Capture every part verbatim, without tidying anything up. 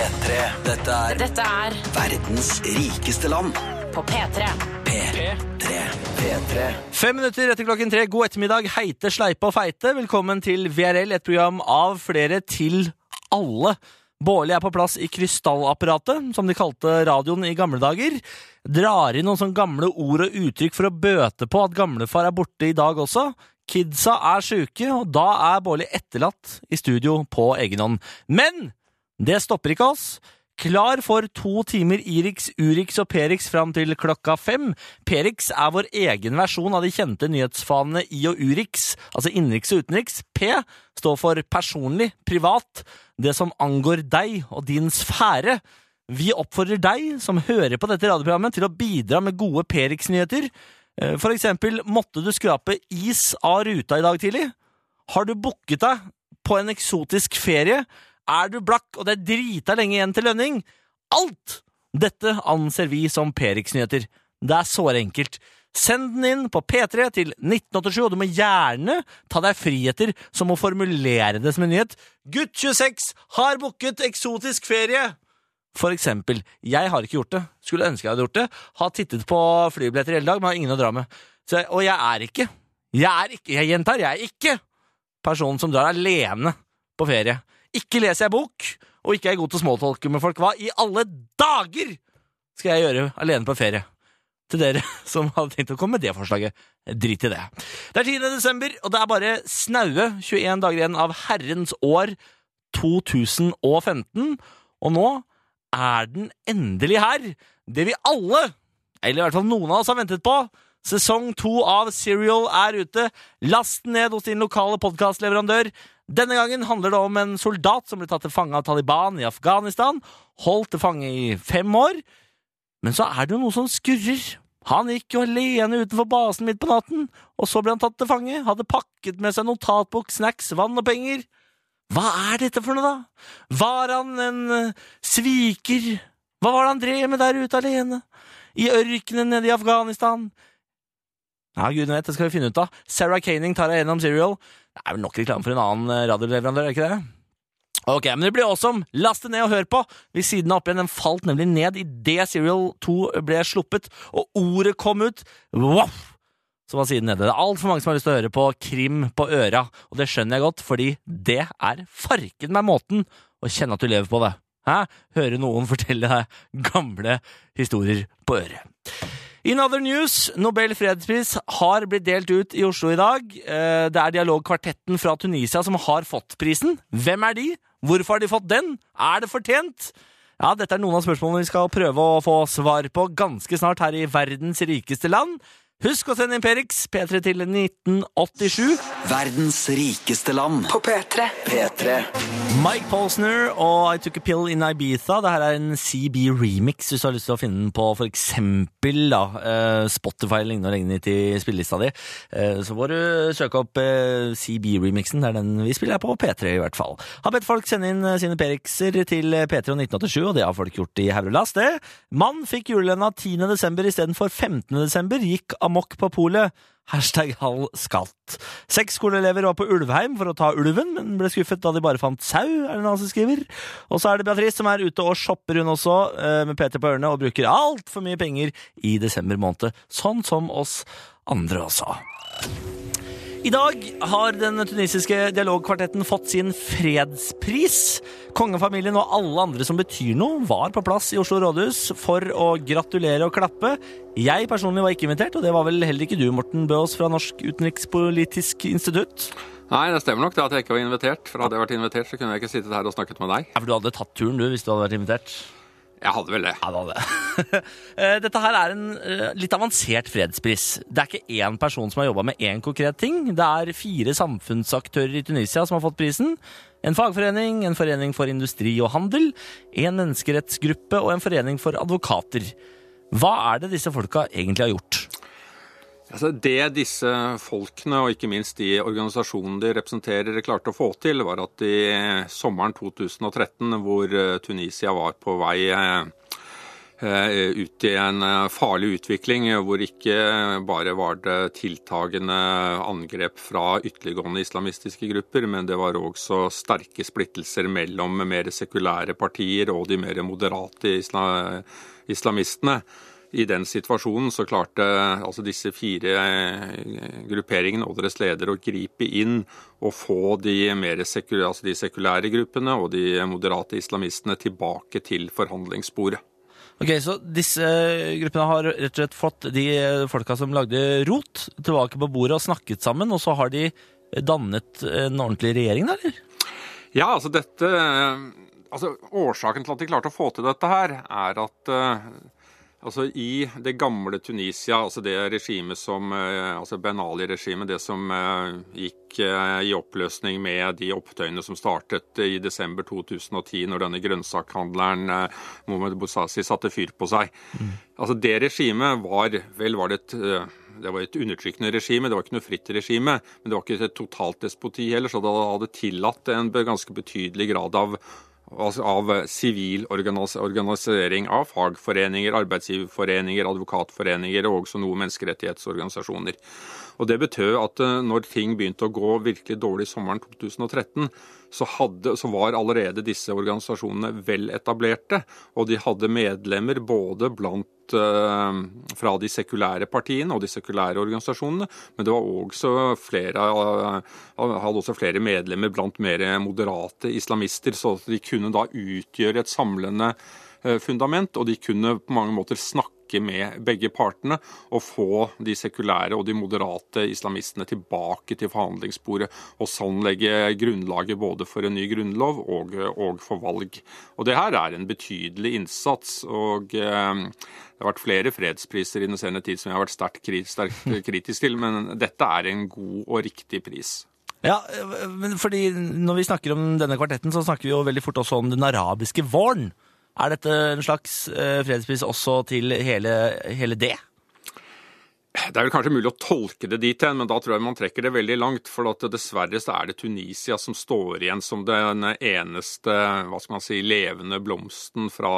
P tre. Dette er Dette er verdens rikeste land. på P tre. P tre. P tre. Fem minutter etter klokken tre. God ettermiddag, heite, sleipe og feite. Velkommen til V R L, et program av flere til alle. Bårli er på plass i krystallapparatet, som de kalte radioen i gamle dager. Drar inn noen sånne gamle ord og uttrykk for å bøte på at gamlefar er borte i dag også. Kidsa er syke, og da er Bårli etterlatt i studio på egen hånd. Men det stopper ikke oss. Klar for to timer Irix, Urix og Perix fram til klokka fem. Perix er vår egen versjon av de kjente nyhetsfanene I og Urix, altså innenriks og utenriks. P står for personlig, privat, det som angår deg og din sfære. Vi oppfordrer deg som hører på dette radioprogrammet til å bidra med gode Perix-nyheter. For eksempel, måtte du skrape is av ruta i dag tidlig? Har du booket deg på en eksotisk ferie? Er du blakk, og det er drita lenge igjen til lønning? Alt! Dette anser vi som Perix-nyheter. Det er så enkelt. Send den inn på P tre til nitten åttisju, og du må gjerne ta deg friheter som å formulere det som en nyhet. Gutt tjueseks har booket eksotisk ferie! For eksempel, jeg har ikke gjort det. Skulle ønske jeg hadde gjort det. Har tittet på flybilletter hele dag, men har ingen å dra med. Så, og jeg er ikke, jeg er ikke, jeg gjentar, jeg er ikke personen som drar alene på ferie. Ikke leser jeg bok, og ikke er jeg god til å småtolke med folk. Hva i alle dager skal jeg gjøre alene på ferie? Til dere som hadde tenkt å komme med det forslaget, drit i det. Det er tiende desember, og det er bare snaue tjueen dager igjen av herrens år to tusen femten, og nå er den endelig her. Det vi alle, eller i hvert fall noen av oss har ventet på. Sesong to av Serial er ute. Last den ned hos din lokale podcastleverandør. Denne gangen handler det om en soldat som ble tatt til fange av Taliban i Afghanistan. Holdt til fange i fem år. Men så er det jo noe som skurrer. Han gikk jo alene utenfor basen midt på natten, og så ble han tatt til fange. Hadde pakket med seg notatbok, snacks, vann og penger. Hva er dette for noe da? Var han en uh, sviker? Hva var det han drev med der ute alene? I ørkenen nede i Afghanistan? Ja, gud vet, det skal vi finne ut av. Sarah Koenig tar deg gjennom Serial. Det er vel nok reklame for en annen radioleverandør, er ikke det? Ok, men det blir awesome. Last det ned og hør på. Ved siden av opp igjen, den falt nemlig ned I det Serial to ble sluppet, og ordet kom ut. Wow! Så var siden nede. Det er alt for mange som har lyst til å høre på krim på øra, og det skjønner jeg godt, fordi det er farken med måten å kjenne at du lever på det. Hæ? Høre noen fortelle deg gamle historier på øret. In other news, Nobel fredspris har blitt delt ut I Oslo I dag. Det er dialogkvartetten fra Tunisia som har fått prisen. Hvem er de? Hvorfor har de fått den? Er det fortjent? Ja, dette er noen av spørsmålene vi skal prøve å få svar på ganske snart her I verdens rikeste land. Husk å sende inn Perix, P tre til nitten åttisju. Verdens rikeste land. På P tre. P tre. Mike Posner og I Took a Pill in Ibiza. Dette er en C B remix, hvis du har lyst til å finne den på for eksempel da, uh, Spotify eller lignende og legge den til spillelista di. Uh, så får du søke opp uh, C B remixen, det er den vi spiller på P tre I hvert fall. Har bedt folk sende inn sine Perixer til P tre og nitten åttisju, og det har folk gjort I Havrelast, det. Mann fikk julelønna tiende desember I stedet for femtende desember, gikk amok på polet. Hashtag halv skatt. Seks skoleelever var på Ulvheim for å ta ulven, men ble skuffet da de bare fant sau, er det noen som skriver. Og så er det Beatrice som er ute og shopper hun også, med P tre på ørene, og bruker alt for mye penger I desember måned, sånn som oss andre også. I dag har den tunisiske dialogkvartetten fått sin fredspris. Kongefamilien og alle andre som betyr noe var på plass I Oslo Rådhus for å gratulere og klappe. Jeg personlig var ikke invitert, og det var vel heller ikke du, Morten Bøås fra Norsk Utenrikspolitisk Institutt. Nei, det stemmer nok det at jeg ikke var invitert. For hadde jeg vært invitert, så kunne jeg ikke sittet her og snakket med deg. Ja, for du hadde tatt turen du, hvis du hadde vært invitert. Jeg hadde vel det. Ja, det hadde det. Dette her er en litt avansert fredspris. Det er ikke én person som har jobbet med én konkret ting. Det er fire samfunnsaktører I Tunisia som har fått prisen. En fagforening, en forening for industri og handel, en menneskerettsgruppe og en forening for advokater. Hva er det disse folka egentlig har gjort? Altså, det disse folkene, og ikke minst de organisasjonene de representerer, klarte å få til, var at I sommeren to tusen og tretten, hvor Tunisia var på vei ut i en farlig utvikling hvor ikke bare var det tiltagende angrep fra ytterliggående islamistiske grupper, men det var også sterke splittelser mellom mer sekulære partier og de mer moderate isla- islamistene. I den situasjonen så klarte altså disse fire grupperingene og deres ledere å gripe inn og få de mer sekulære, altså de sekulære gruppene og de moderate islamistene tilbake til forhandlingsbordet. Ok, så disse gruppene har rett og slett fått de folka som lagde rot tilbake på bordet og snakket sammen, og så har de dannet en ordentlig regjering, da, eller? Ja, altså dette, altså årsaken til at de klarte å få til dette her, er at altså i det gamle Tunisia, altså det regimet som, altså Ben Ali-regimet, det som gikk i oppløsning med de opptøyene som startet i desember to tusen og ti, når denne grønnsakhandleren Mohamed Bouazizi satte fyr på seg. Mm. Altså det regimet var, vel var det et, det var et undertrykkende regime, det var ikke noe fritt regime, men det var ikke et totalt despoti heller, så det hadde tillatt en ganske betydelig grad av av sivil organisering av fagforeninger, arbeidsgiverforeninger, advokatforeninger og også noen menneskerettighetsorganisasjoner. Og det betød at når ting begynte å gå virkelig dårlig i sommeren to tusen og tretten, så, hadde, så var allerede disse organisasjonene vel etablerte, og de hadde medlemmer både blant fra de sekulære partiene og de sekulære organisasjonene, men det var også flere, hadde også flere medlemmer blant mer moderate islamister, så at de kunne da utgjøre et samlende fundament, og de kunne på mange måter snakke med begge partene og få de sekulære og de moderate islamistene tilbake til forhandlingsbordet, og sånn legge grunnlaget både for en ny grunnlov og, og for valg. Og det her er en betydelig innsats, og eh, det har vært flere fredspriser i den senere tid som jeg har vært sterkt, sterkt kritisk til, men dette er en god og riktig pris. Ja, men fordi når vi snakker om denne kvartetten, så snakker vi jo veldig fort også om den arabiske våren. Er dette en slags eh, fredspris også til hele, hele det? Det er vel kanskje mulig å tolke det dit hen, men da tror jeg man trekker det veldig langt, for at dessverre så er det Tunisia som står igjen som den eneste, hva skal man si, levende blomsten fra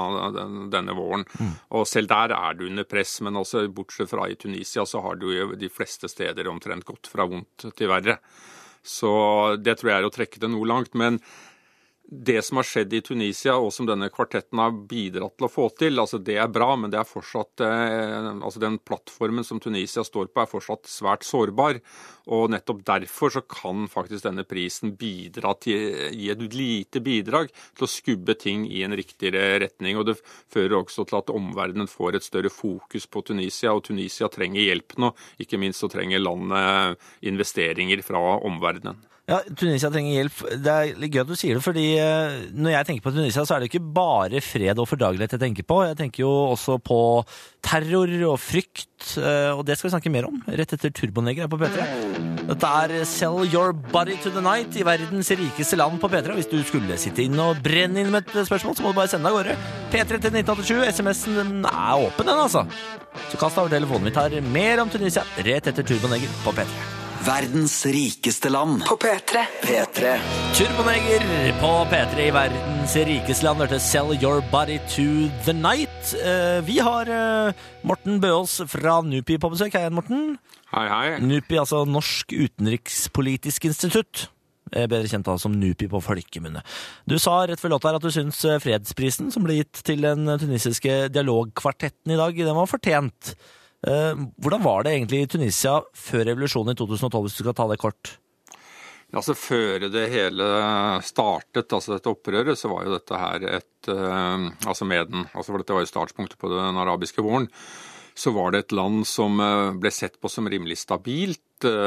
denne våren. Mm. Og selv der er du under press, men også bortsett fra i Tunisia så har du jo de fleste steder omtrent gått fra vondt til verre. Så det tror jeg er å trekke det noe langt, men det som har skjedd i Tunisia, og som denne kvartetten har bidratt til å få til, altså det er bra, men det er fortsatt, eh, altså den plattformen som Tunisia står på er fortsatt svært sårbar, og nettopp derfor så kan faktisk denne prisen bidra til, gi et lite bidrag til å skubbe ting i en riktigere retning, og det fører også til at omverdenen får et større fokus på Tunisia, og Tunisia trenger hjelp nå, ikke minst så trenger landet investeringer fra omverdenen. Ja, Tunisia trenger hjelp. Det er litt gøy at du sier det, fordi når jeg tenker på Tunisia, så er det ikke bare fred og fordragelighet jeg tenker på. Jeg tenker jo også på terror og frykt, og det skal vi snakke mer om rett etter Turboneger her på P tre. Dette er Sell Your Body to the Night i verdens rikeste land på P tre. Hvis du skulle sitte inn og brenne inn med et spørsmål, så må du bare sende deg av gårde. P tre til nitten åttisju, sms'en er åpen den, altså. Så kast av telefonen mitt her. Mer om Tunisia rett etter Turboneger på P tre. Verdens rikeste land på P tre. P tre. Turboneger på P tre i verdens rikeste land. Hørte Sell Your Body to the Night. Vi har Morten Bøås fra NUPI på besøk. Hei igjen, Morten. Hei, hei. NUPI, altså Norsk Utenrikspolitisk Institutt. Bedre kjent da som NUPI på folkemunne. Du sa rett før låta her at du syns fredsprisen som ble gitt til den tunisiske dialogkvartetten i dag, den var fortjent. Hvordan var det egentlig i Tunisia før revolusjonen i to tusen og tolv, hvis du skal ta det kort? Altså Før det hele startet, altså dette opprøret, så var jo dette her et, altså med den, altså for dette var jo startpunktet på den arabiske våren, så var det et land som ble sett på som rimelig stabilt.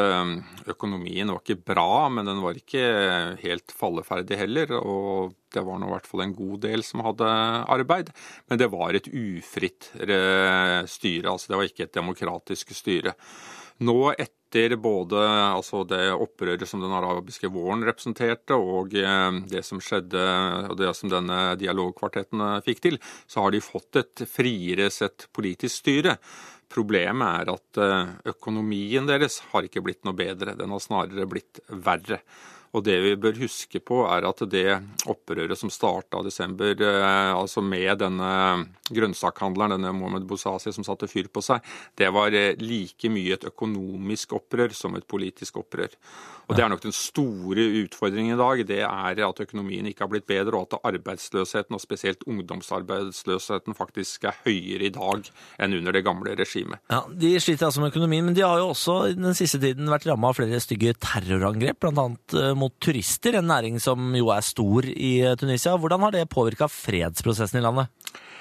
Økonomien var ikke bra, men den var ikke helt falleferdig heller, og det var nå i hvert fall en god del som hadde arbeid. Men det var et ufritt styre, altså det var ikke et demokratisk styre. Nå etter både altså det opprøret som den arabiske våren representerte, og det som skjedde, og det som denne dialogkvartetten fikk til, så har de fått et friere sett politisk styre. Problemet er at økonomien deres har ikke blitt noe bedre, den har snarere blitt verre. Og det vi bør huske på er at det opprøret som startet i desember, altså med denne grønnsakhandleren, denne Mohamed Bouazizi som satte fyr på seg, det var like mye et økonomisk opprør som et politisk opprør. Og det er nok den store utfordringen i dag, det er at økonomien ikke har blitt bedre, og at arbeidsløsheten, og spesielt ungdomsarbeidsløsheten, faktisk er høyere i dag enn under det gamle regimet. Ja, de sliter altså med økonomien, men de har jo også i den siste tiden vært rammet av flere stygge terrorangrep, blant annet mot turister, en næring som jo er stor i Tunisia. Hvordan har det påvirket fredsprosessen i landet?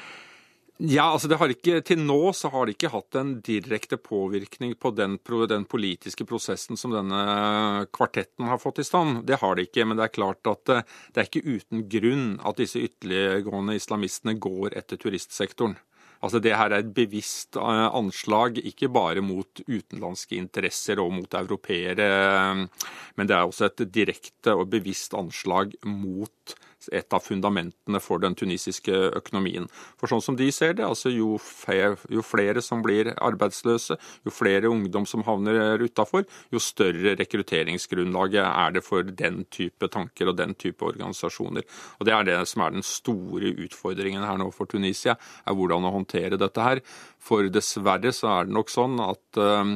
Ja, altså det har ikke, til nå så har det ikke hatt en direkte påvirkning på den, den politiske prosessen som denne kvartetten har fått i stand. Det har det ikke, men det er klart at det, det er ikke uten grunn at disse ytterliggående islamistene går etter turistsektoren. Altså det her er et bevisst anslag, ikke bare mot utenlandske interesser og mot europeere, men det er også et direkte og bevisst anslag mot et av fundamentene for den tunisiske økonomien. For sånn som de ser det, altså jo flere, jo flere som blir arbeidsløse, jo flere ungdom som havner utenfor, jo større rekrutteringsgrunnlaget er det for den type tanker og den type organisasjoner. Og det er det som er den store utfordringen her nå for Tunisia, er hvordan å håndtere dette her. For dessverre så er det nok sånn at uh,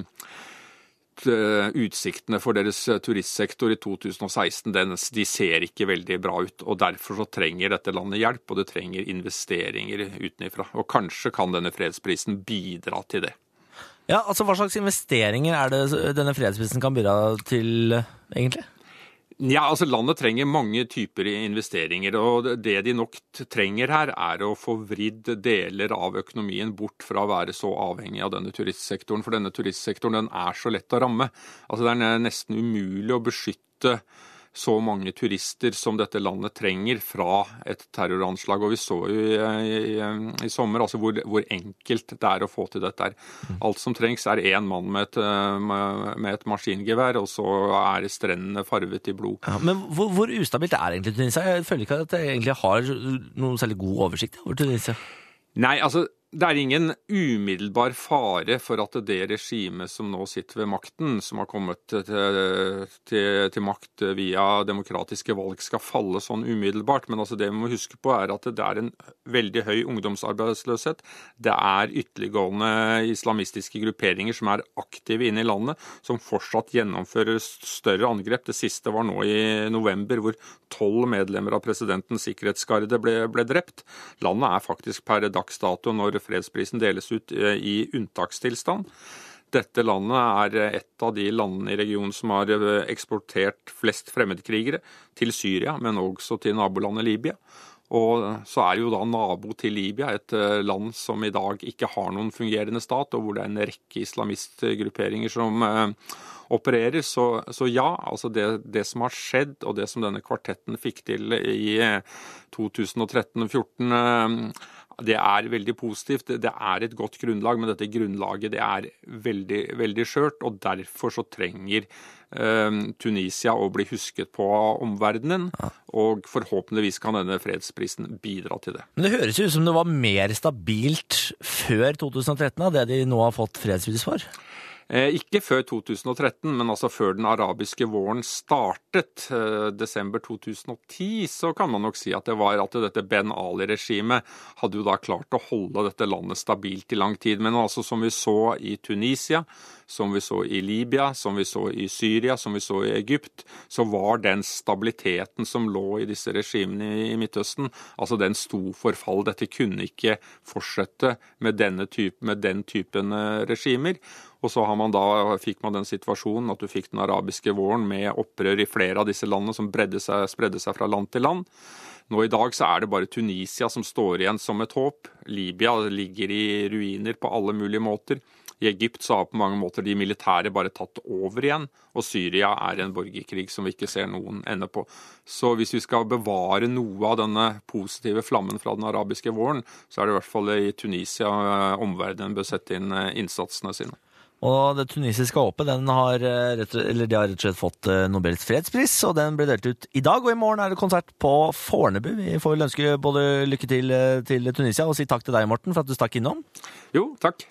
utsiktene for deres turistsektor i to tusen og seksten, den, de ser ikke veldig bra ut, og derfor så trenger dette landet hjelp, og det trenger investeringer utenifra. Og kanskje kan denne fredsprisen bidra til det. Ja, altså hva slags investeringer er det denne fredsprisen kan bidra til, egentlig? Ja, altså landet trenger mange typer investeringer, og det de nok trenger her er å få vridd deler av økonomien bort fra å være så avhengig av denne turistsektoren, for denne turistsektoren den er så lett å ramme. Altså det er nesten umulig å beskytte så mange turister som dette landet trenger fra et terroranslag, og vi så jo i, i, i sommer altså hvor, hvor enkelt det er å få til dette her. Alt som trengs er en mann med et, med et maskingevær, og så er strendene farvet i blod. Ja, men hvor, hvor ustabilt er egentlig Tunisia? Jeg føler ikke at jeg egentlig har noen særlig god oversikt over Tunisia. Nei, altså det er ingen umiddelbar fare for at det regimet som nå sitter ved makten, som har kommet til, til, til makt via demokratiske valg, skal falle sånn umiddelbart. Men altså det vi må huske på er at det er en veldig høy ungdomsarbeidsløshet. Det er ytterliggående islamistiske grupperinger som er aktive inne i landet, som fortsatt gjennomfører større angrep. Det siste var nå i november, hvor tolv medlemmer av presidentens sikkerhetsgarde ble, ble drept. Landet er faktisk per dags dato, når fredsprisen deles ut i unntakstilstand. Dette landet er et av de landene i regionen som har eksportert flest fremmedkrigere til Syria, men også til nabolandet Libya. Og så er jo da nabo til Libya et land som i dag ikke har noen fungerende stat, og hvor det er en rekke islamistgrupperinger som eh, opererer. Så, så ja, altså det, det som har skjedd, og det som denne kvartetten fikk til i to tusen og tretten og fjorten, eh, det er veldig positivt. Det er et godt grunnlag, men dette grunnlaget det er veldig, veldig skjørt, og derfor så trenger eh, Tunisia å bli husket på omverdenen, og forhåpentligvis kan denne fredsprisen bidra til det. Men det høres jo ut som det var mer stabilt før to tusen og tretten av det de nå har fått fredspris for. Eh, ikke før to tusen og tretten, men altså før den arabiske våren startet, eh, desember to tusen og ti, så kan man nok si at det var at dette Ben Ali-regimet hadde jo da klart å holde dette landet stabilt i lang tid. Men altså som vi så i Tunisia, som vi så i Libya, som vi så i Syria, som vi så i Egypt, så var den stabiliteten som lå i disse regimene i Midtøsten, altså den sto for fall. Dette kunne ikke fortsette med, denne type, med den typen regimer. Og så har man da, fikk man den situasjonen at du fikk den arabiske våren med opprør i flere av disse landene som bredde seg, spredde seg fra land til land. Nå i dag så er det bare Tunisia som står igjen som et håp. Libya ligger i ruiner på alle mulige måter. I Egypt så har på mange måter de militære bare tatt over igjen, og Syria er en borgerkrig som vi ikke ser noen ende på. Så hvis vi skal bevare noe av denne positive flammen fra den arabiske våren, så er det i hvert fall i Tunisia omverdenen bør sette inn innsatsene sine. Og det tunisiske håpet, den har, rett, eller de har rett og slett fått Nobels fredspris, og den ble delt ut i dag, og i morgen er det konsert på Fornebu. Vi får vel ønske både lykke til til Tunisia, og si takk til deg, Morten, for at du stakk innom. Jo, takk.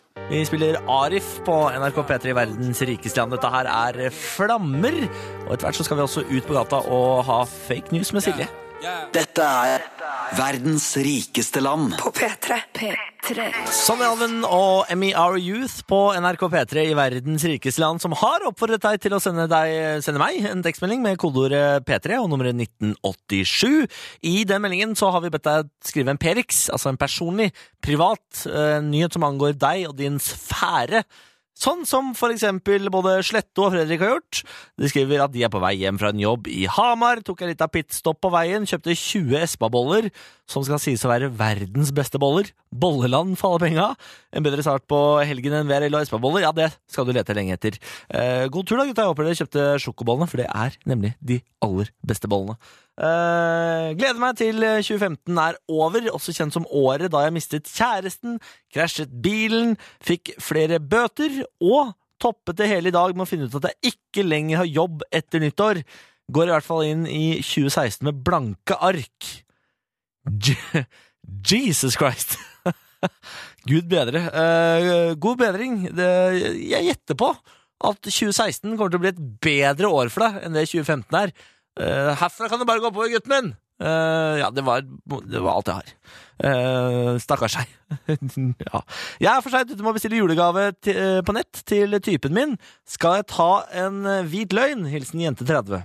Vi spiller Arif på N R K P tre i verdens rikeste land. Dette her er Flammer. Og etter hvert så skal vi også ut på gata og ha fake news med Silje. Dette er verdens rikeste land På P tre. P tre. Sonny Alven og Emmy Our Youth på N R K P tre i verdens rikeste land, som har oppfordret deg til å sende, deg, sende meg en tekstmelding med kodeordet P tre og nummeret nitten åttisju. I den meldingen så har vi bedt deg skrive en P-riks, altså en personlig, privat uh, nyhet som angår deg og din sfære. Sånn som for eksempel både Sletto og Fredrik har gjort. De skriver at de er på vei hjem fra en jobb i Hamar, tok en liten pitstop på veien, kjøpte tjue Espa-boller, som skal sies å være verdens beste boller. Bolleland for alle penga. En bedre start på helgen enn V R L og Espa-boller, ja, det skal du lete lenge etter. Eh, god tur da, gutta. Jeg håper dere kjøpte sjokobollene, for det er nemlig de aller beste bollene. Uh, gleder meg til tjue femten er over, også kjent som året da jeg mistet kjæresten, krasjet bilen, fikk flere bøter og toppet det hele i dag med å finne ut at jeg ikke lenger har jobb etter nyttår. Går i hvert fall inn i tjue seksten med blanke ark. Je- Jesus Christ. Gud bedre. Uh, god bedring. Det, jeg gjetter på at tjue seksten kommer til å bli et bedre år for deg enn det tjue femten er. Uh, herfra kan du bare gå oppover, gutten min. Uh, ja, det var, det var alt jeg har. Uh, stakkars seg. Ja. Jeg er for seg ute med å bestille julegave til, uh, på nett til typen min. Skal jeg ta en uh, hvit løgn? Hilsen jente tretti.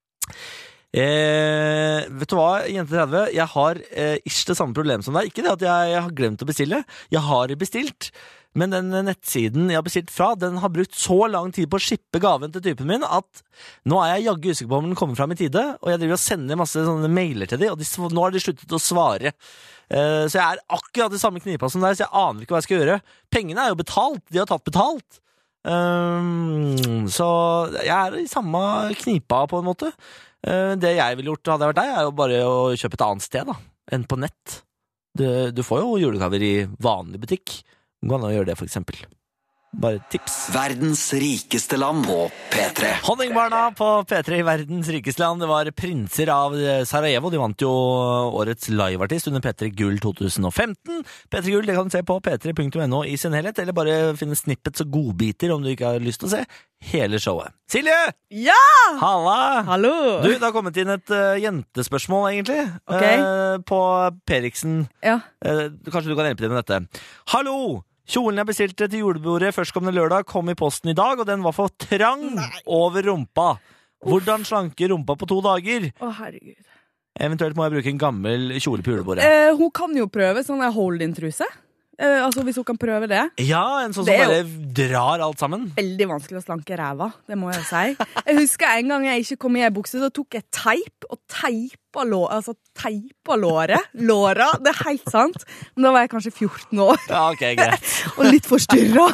Eh, vet du hva, jente tretti? Jeg har eh, ikke det samme problem som deg. Ikke det at jeg, jeg har glemt å bestille. Jeg har bestilt. Men den nettsiden jeg har bestilt fra, den har brukt så lang tid på å shippe gaven til typen min, at nå er jeg jaggu usikker på om den kommer frem i tide, og jeg driver og sender masse sånne mailer til dem, og de, nå har de sluttet å svare. Uh, så jeg er akkurat i samme knipa som der, så jeg aner ikke hva jeg skal gjøre. Pengene er jo betalt, de har tatt betalt. Um, så jeg er i samme knipa på en måte. Uh, det jeg ville gjort, hadde jeg vært deg, er jo bare å kjøpe et annet sted da, enn på nett. Du, du får jo julegaver i vanlig butikk. Gå an å gjøre det, for eksempel. Bare tips. Verdens rikeste land på P tre. Honningbarna på P tre i verdens rikeste land. Det var prinser av Sarajevo. De vant jo årets liveartist under P tre Gull to tusen og femten. P tre Gull det kan du se på p tre punktum n o i sin helhet, eller bare finne snippets og godbiter om du ikke har lyst til å se hele showet. Silje! Ja! Halla! Hallo! Du, det har kommet inn et uh, jentespørsmål, egentlig. Ok. Uh, på Periksen. Ja. Uh, kanskje du kan hjelpe til med dette. Hallo! Kjolen jeg bestilte til julebordet førstkommende lørdag kom i posten i dag, og den var for trang Nei. over rumpa. Hvordan slanke rumpa på to dager? Å, herregud. Eventuelt må jeg bruke en gammel kjole på julebordet. Eh, hun kan jo prøve sånn hold-in-truse. Eh, altså, hvis hun kan prøve det. Ja, en sånn som Det er bare drar alt sammen. Veldig vanskelig å slanke ræva, det må jeg si. Jeg husker en gang jeg ikke kom i en bukse, så tok jeg teip og teipa lå, altså teipa låret. Låra, det er helt sant. Men da var jeg kanskje fjorten år. Ja, ok, greit. Og litt forstyrra.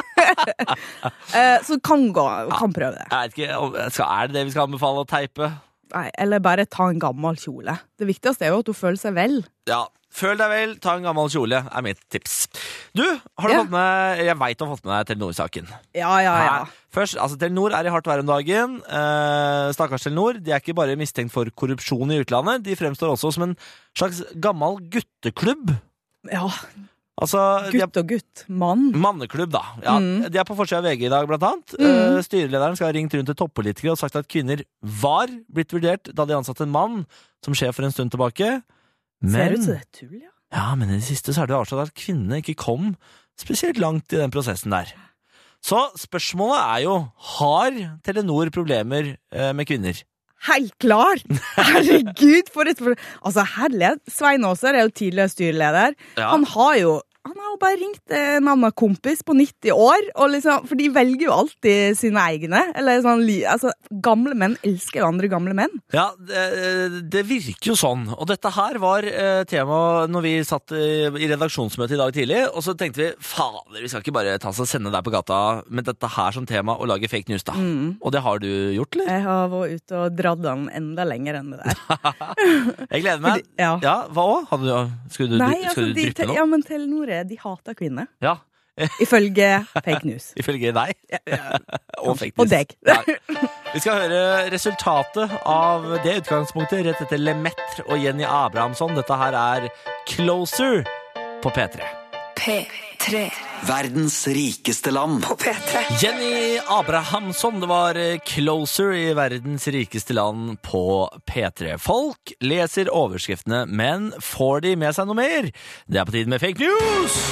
eh, så kan gå, kan prøve det. Jeg vet ikke, skal- er det det vi skal anbefale å teipe? Nei, eller bare ta en gammel kjole. Det viktigste er jo at hun føler seg vel. Ja, føl deg vel, ta en gammel kjole, er mitt tips. Du, har du Ja. fått med, jeg vet du har fått med deg Telenor-saken. Ja, ja, ja. Hæ? Først, altså Telenor er i hardt vær om dagen. Eh, stakkars Telenor, de er ikke bare mistenkt for korrupsjon i utlandet, de fremstår også som en slags gammel gutteklubb. Ja, Altså, de er gutt og gutt. Mann. manneklubb da. Ja, Mm. De er på forsiden av V G i dag, blant annet. Mm. Eh, styrelederen skal ha ringt rundt til toppolitikere og sagt at kvinner var blitt vurdert da de ansatte en mann som sjef for en stund tilbake. Ser Men, ut som det er tull, ja. ja, men i det siste så er det jo avslørt at kvinnene ikke kom spesielt langt i den prosessen der. Så spørsmålet er jo, har Telenor problemer eh, med kvinner? Helt klart! Herregud, for et for... Altså, herlighet. Svein Åser er jo tidligere styreleder. Ja. Han har jo Han har jo bare ringt en annen kompis på nitti år, og liksom, for de velger jo alltid sine egne. Eller sånn, li- altså, gamle menn elsker jo andre gamle menn. Ja, det, det virker jo sånn. Og dette her var eh, tema når vi satt i, i redaksjonsmøte i dag tidlig, og så tenkte vi, fader, vi skal ikke bare ta oss og sende deg på gata med dette her som tema og lage fake news da. Og det har du gjort, eller? Jeg har vært ute og dratt den enda lenger enn det der. Jeg gleder meg. Fordi- ja. Ja, hva også? Skulle du, Nei, skal altså, du de, dryppe te- noe? ja, men Telenor, de hater kvinner. Ja, Ifølge fake news. ifølge deg. Og fake Og news. deg. Ja. Vi skal høre resultatet av det utgangspunktet rett etter Lemaitre og Jenny Abrahamsson. Dette her er Closer på P tre. P tre. Verdens rikeste land. På P tre. Jenny Abrahamsson, det var Closer i Verdens rikeste land på P tre. Folk leser overskriftene, men får de med seg noe mer? Det er på tide med fake news!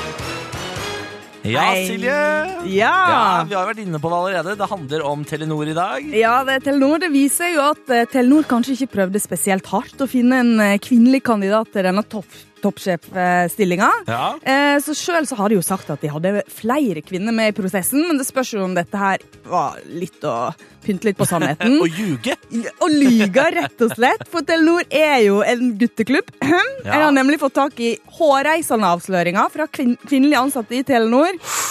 Ja, Hei. Silje! Ja. Ja, vi har vært inne på det allerede. Det handler om Telenor i dag. Ja, det er Telenor. Det viser jo at eh, Telenor kanskje ikke prøvde spesielt hardt å finne en eh, kvinnelig kandidat til denne topp, toppsjefstillinga. Ja. Eh, så selv så har de jo sagt at de hadde flere kvinner med i prosessen, men det spørs jo om dette her var litt å pynte litt på sannheten. Og ljuge. Og lyga, rett og slett. For Telenor er jo en gutteklubb. Jeg har nemlig fått tak i hårreisende avsløringer fra kvin kvinnelige ansatte i Telenor,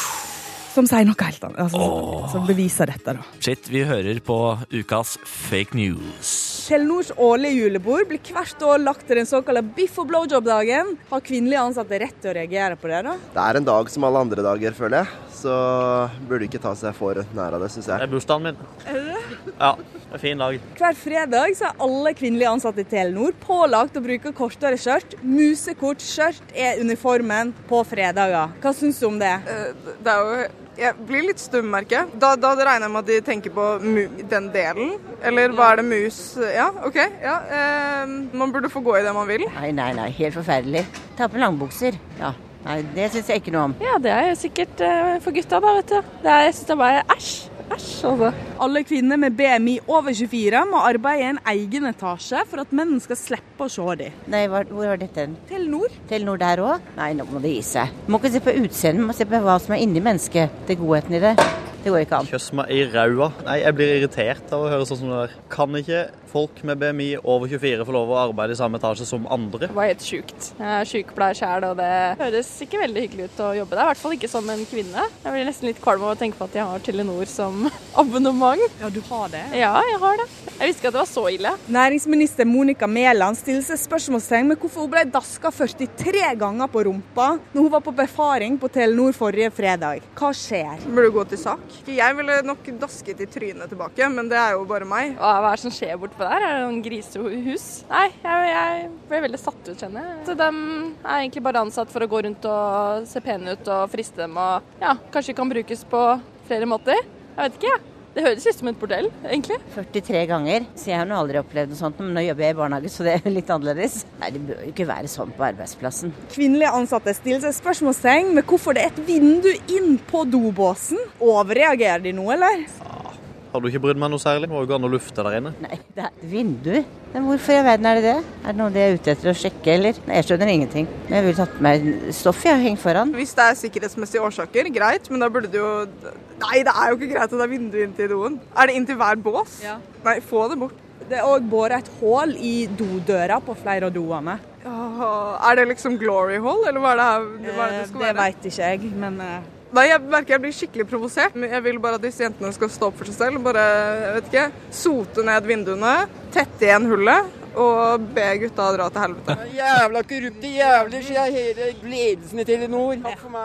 som sier noe helt annet. Altså, Åh. Som beviser dette, da. Shit, vi hører på ukas fake news. Telenors årlige julebord blir hvert år lagt til den såkalte biff- og blowjob-dagen. Har kvinnelige ansatte rett til å reagere på det, da? Det er en dag som alle andre dager, føler jeg. Så burde ikke ta seg for nær av det, synes jeg. Det er bursdagen min. Er det det? Ja, det er en fin dag. Hver fredag så er alle kvinnelige ansatte i Telenor pålagt å bruke kortere skjørt. Musekort skjørt er uniformen på fredager. Hva synes du om det? Det er jo... Jeg blir litt stum, merker jeg. Da, da regner jeg med at de tenker på mu den delen. Eller hva er det mus? Ja, ok. Ja, eh, man burde få gå i det man vil. Nei, nei, nei. Helt forferdelig. Ta på langbukser. Ja. Nei, det synes jeg ikke noe om. Ja, det er sikkert uh, for gutta da, vet du. Det er, jeg synes det er bare æsj. Æsj, altså. Alle kvinner med B M I over tjuefire må arbeide i en egen etasje for at mennene skal slippe å se dem. Nei, hvor, hvor var dette? Telenor. Telenor der også? Nei, nå må det gi seg. Du må ikke se på utseendet, du må se på hva som er inni mennesket. Det er godheten i det. Det går ikke an. Kjøss meg i raua. Nei, jeg blir irritert av å høre sånn som det der. Kan ikke folk med B M I over tjuefire få lov å arbeide i samme etasje som andre? Det var helt sjukt. Jeg er sykepleier selv, og det høres ikke veldig hyggelig ut å jobbe der. I hvert fall ikke som en kvinne. Jeg blir nesten litt kvalm av å tenke på at jeg har Telenor som abonnement. Ja, du har det? Ja, jeg har det. Jeg visste ikke at det var så ille. Næringsminister Monica Mæland stiller seg spørsmålstegn med hvorfor hun ble dasket førtitre ganger på rumpa når hun var på befaring på Telenor forrige fredag. Hva skjer? Burde gå til sak. Jeg ville nok dasket i trynet tilbake, men det er jo bare meg. Hva er det som skjer borte på der? Er det noen grisehus? Nei, jeg, jeg ble veldig satt ut, kjenner jeg. Så de er egentlig bare ansatt for å gå rundt og se pene ut og friste dem, og ja, kanskje kan brukes på flere måter. Jeg vet ikke, jeg. Det høres ut som et bordell, egentlig. førtitre ganger, så jeg har nå aldri opplevd noe sånt, men nå jobber jeg i barnehage, så det er litt annerledes. Nei, det bør jo ikke være sånn på arbeidsplassen. Kvinnelige ansatte stiller seg spørsmålstegn med hvorfor det er et vindu inn på dobåsen. Overreagerer de nå, eller? Har du ikke brydd meg noe særlig? Må jo gå an å lufte der inne. Nei, det er et vindu. Men hvorfor i verden er det det? Er det noe de er ute etter å sjekke, eller? Nei, jeg skjønner ingenting. Men jeg ville tatt med stoff, jeg har hengt foran. Hvis det er sikkerhetsmessige årsaker, greit, men da burde det jo... Nei, det er jo ikke greit at det er vindu inn til doen. Er det inn til hver bås? Ja. Nei, få det bort. Det er også bare et hål i dodøra på flere av doene. Åh, er det liksom glory hole, eller hva er det her? Hva er det, det, skal det være? vet ikke jeg, men... Nei, jeg merker jeg blir skikkelig provosert. Jeg vil bare at disse jentene skal stå opp for seg selv. Bare, jeg vet ikke, sote ned vinduene, tette igjen hullet, og be gutta dra til helvete. Jævla korrupte jævler, sier jeg hele ledelsen i Telenor. Takk for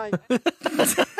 meg.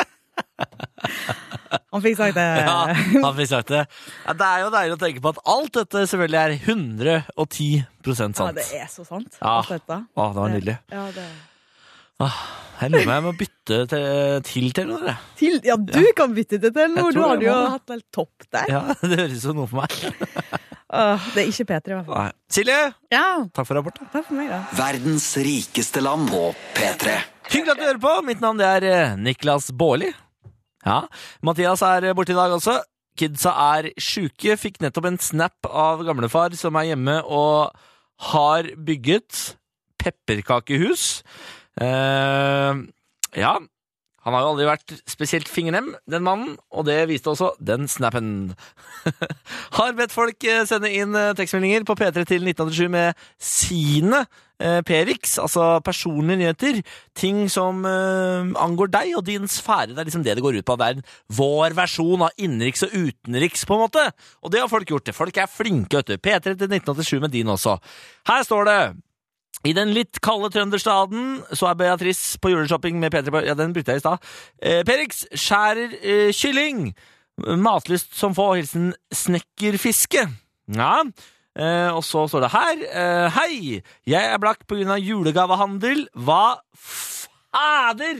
Han fikk sagt det. Ja, han fikk sagt det. Ja, det er jo deilig å tenke på at alt dette selvfølgelig er hundre og ti prosent sant. Ja, det er så sant. Ja. Alt dette. Å, det var nydelig. Ja, det... Ah, jeg lurer meg jeg må bytte til, til Telenor. jeg. Til, ja, du Ja. kan bytte til Telenor. Jeg Du tror hadde jeg jo må. hatt helt topp der. Ja, det høres jo noe for meg. Åh, det er ikke P tre i hvert fall. Nei. Silje, Ja, takk for rapporten. takk for meg da. Verdens rikeste land på P tre. Hyggelig at du hører på. Mitt navn det er eh, Niklas Baarli. Ja, Mathias er borte i dag også. Kidsa er syke. Fikk nettopp en snap av gamlefar som er hjemme og har bygget pepperkakehus. Eh, ja, han har jo aldri vært spesielt fingernem, den mannen, og det viste også den snappen. Har bedt folk eh, sende inn eh, tekstmeldinger på P tre til nitten åttisju med sine eh, P-riks, altså personlige nyheter, ting som eh, angår deg og din sfære. Det er liksom det det går ut på. Det er vår versjon av innenriks og utenriks, på en måte. Og det har folk gjort. Folk er flinke, vet du. P tre til nitten åttisju med din også. Her står det: i den litt kalde trønderstaden så er Beatrice på juleshopping med P tre på... Ja, den brukte jeg i stad. Eh, Perix skjærer eh, kylling. Matlyst som få, hilsen snekkerfiske. Ja, eh, og så står det her. Eh, hei, jeg er blakk på grunn av julegavehandel. Hva fader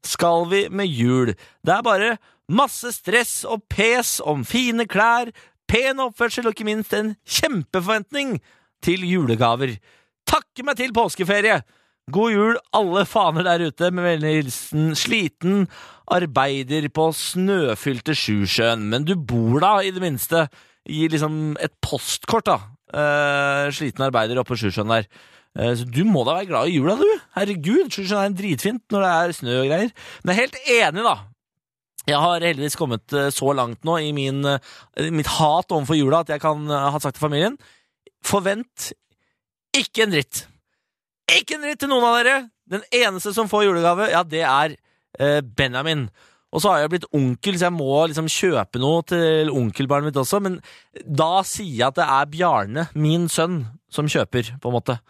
skal vi med jul. Det er bare masse stress og pes om fine klær, pen oppførsel og ikke minst en kjempeforventning til julegaver. Takke meg til påskeferie! God jul, alle faner der ute, med vennlig hilsen sliten arbeider på snøfylte Sjusjøen. Men du bor da, i det minste, i liksom et postkort da. Uh, sliten arbeider oppe på Sjusjøen der. Uh, så du må da være glad i jula, du. Herregud, Sjusjøen er en dritfint når det er snø og greier. Men jeg er helt enig da. Jeg har heldigvis kommet så langt nå i min, mitt hat overfor jula at jeg kan ha sagt til familien, forvent ikke en dritt. Ikke en dritt til noen av dere. Den eneste som får julegave, ja, det er eh, Benjamin. Og så har jeg blitt onkel, så jeg må liksom kjøpe noe til onkelbarnet mitt også, men da sier jeg at det er Bjarne, min sønn, som kjøper, på en måte.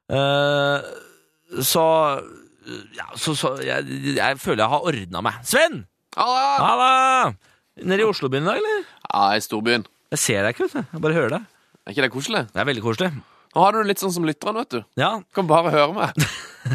Uh, så, ja, så, så jeg, jeg føler jeg har ordnet meg. Sven! Halla! Halla! Nede i Oslobyen da, eller? Ja, i storbyen. Jeg ser deg ikke, vet du. Jeg bare hører deg. Er ikke det koselig? Det er veldig koselig. Nå har du det litt sånn som lytteren, vet du. Ja. Du kan bare høre meg.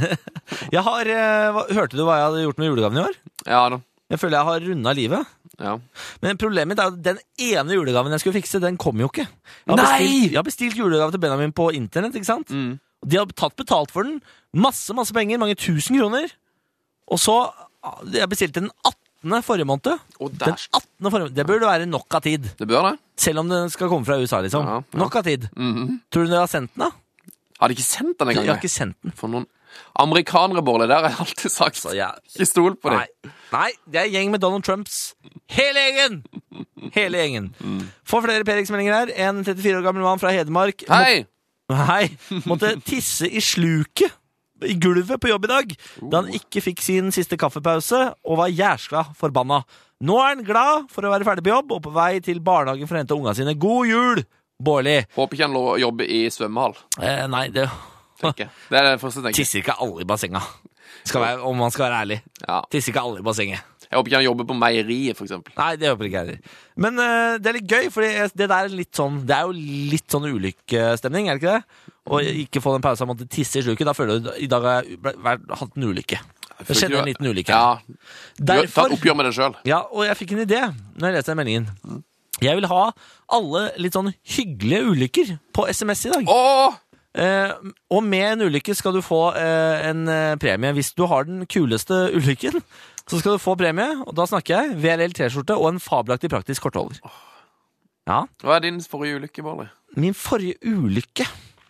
jeg har, uh, hørte du hva jeg hadde gjort med julegaven i år? Ja da. Jeg føler jeg har rundet livet. Ja. Men problemet mitt er at den ene julegaven jeg skulle fikse, den kom jo ikke. Jeg har, Nei! bestilt, jeg har bestilt julegave til Benjamin på internett, ikke sant? Mm. De har tatt betalt for den. Masse, masse penger, mange tusen kroner. Og så, jeg bestilte den attende forrige måned. Oh, den attende forrige måned. Det burde være nok av tid. Det bør det. Selv om den skal komme fra U S A, liksom. Ja, ja. Nok av tid. Mm-hmm. Tror du dere har sendt den, da? Har de ikke sendt den en gang? Jeg har ikke sendt den. For noen amerikanere, Bårli, der har jeg alltid sagt. Så jeg... Ikke stol på dem. Nei. Nei, det er gjeng med Donald Trumps. Hele gjengen! Hele gjengen. Mm. Få flere P R X-meldinger her. En trettifire år gammel mann fra Hedmark. Hei! Må... Hei! Måtte tisse i sluket i gulvet på jobb i dag, da han ikke fikk sin siste kaffepause og var jæskla forbanna. Nå er han glad for å være ferdig på jobb og på vei til barnehagen for å hente unga sine. God jul, Bårli! Håper ikke han lov å jobbe i svømmehall. Eh, nei, det... Tenker. Det er det første jeg tenker. Tisser ikke alle i bassenga. Skal være, om man skal være ærlig. Ja. Tisser ikke alle i bassenget. Jeg håper ikke han jobber på meieriet, for eksempel. Nei, det håper ikke jeg. Men uh, det er litt gøy, for det der er litt sånn, det er jo litt sånn ulykkestemning, er det ikke det? Og ikke få den pausen av å måtte tisse i sluket, da føler du i dag har jeg hatt en ulykke. Det skjedde en liten ulykke. Ja, Derfor, ta et oppgjør med det selv. Ja, og jeg fikk en idé når jeg leste den meldingen. Jeg vil ha alle litt sånn hyggelige ulykker på S M S i dag. Åh! Eh, og med en ulykke skal du få eh, en eh, premie. Hvis du har den kuleste ulykken, så skal du få premie, og da snakker jeg V R L T-skjorte og en fabelaktig praktisk kortholder. Ja. Hva er din forrige ulykke, Bårli? Min forrige ulykke?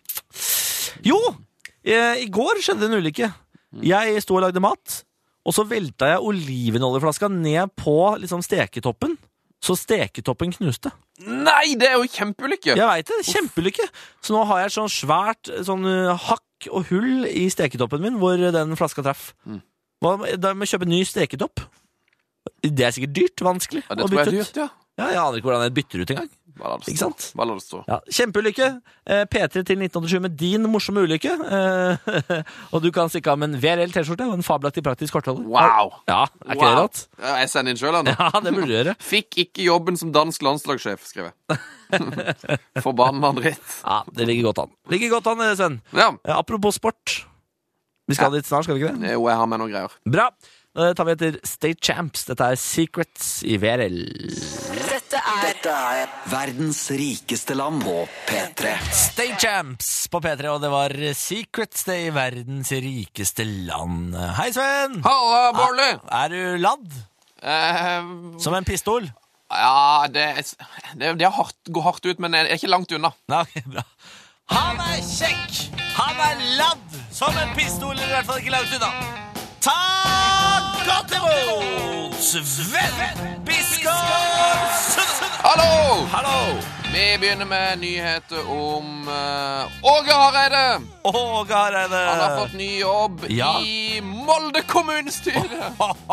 Jo! Eh, I går skjedde en ulykke. Jeg sto og lagde mat, og så velta jeg olivenoljeflaska ned på liksom, steketoppen, så steketoppen knuste. Nei, det er jo kjempeulykke! Jeg vet det, kjempeulykke. Så nå har jeg sånn svært sånn, uh, hakk og hull i steketoppen min, hvor den flaska traff. Mm. Hva, da må jeg kjøpe en ny steketopp. Det er sikkert dyrt, vanskelig ja, det å tror bytte jeg er ut. dyrt, ja. Ja, jeg aner ikke hvordan jeg bytter ut en gang. Hva la det Ikke sant? Hva la det stå? Ja, kjempeulykke. Eh, P tre til nitten åttisju med din morsomme ulykke. Eh, og du kan stikke av med en V R L T-skjorte og en fabelaktig praktisk kortholder. Wow! Ja, er ikke wow. det rått? Jeg sender inn selv, da. Ja, det burde du gjøre. Fikk ikke jobben som dansk landslagssjef, skrev jeg. Forbanna dritt. Ja, det ligger godt an. Ligger godt an, Sven. Ja. Eh, apropos sport. Vi skal ja. dit snart, skal vi ikke det? Jo, jeg har med noen greier. Bra. Da tar vi etter State Champs. Dette er Secrets i V R L. Dette er, Dette er verdens rikeste land på P tre. State Champs på P tre, og det var Secrets det i verdens rikeste land. Hei, Sven! Halla, Bårli! Er du ladd? Eh, Som en pistol? Ja, det, det, det hardt, går hardt ut, men jeg er ikke langt unna. Nei, bra. Han er kjekk! Han er ladd! Som en pistol, eller i hvert fall ikke langt unna. Ta godt imot Sven Biskår! Hallo! Hallo! Vi begynner med nyheter om uh, Åge Hareide. Åge Hareide. Han har fått ny jobb ja. i Molde kommunestyre.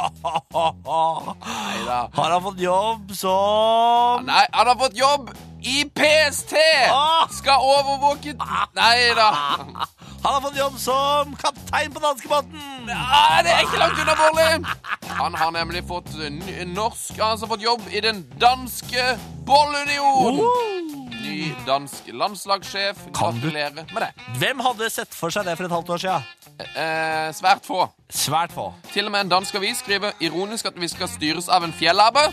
Neida. Har han fått jobb som... Nei, han har fått jobb i P S T. Ah. Skal overvåke... Neida. Han har fått jobb som kaptein på danskebåten. Ja, det er ikke langt unna, Bårli. Han har nemlig fått norsk, han har fått jobb i den danske bollunion. Uh. Ny dansk landslagssjef. Gratulerer med det. Hvem hadde sett for seg det for et halvt år siden? Eh, svært få. Svært få. Til og med en dansk avis skriver ironisk at vi skal styres av en fjellabbe.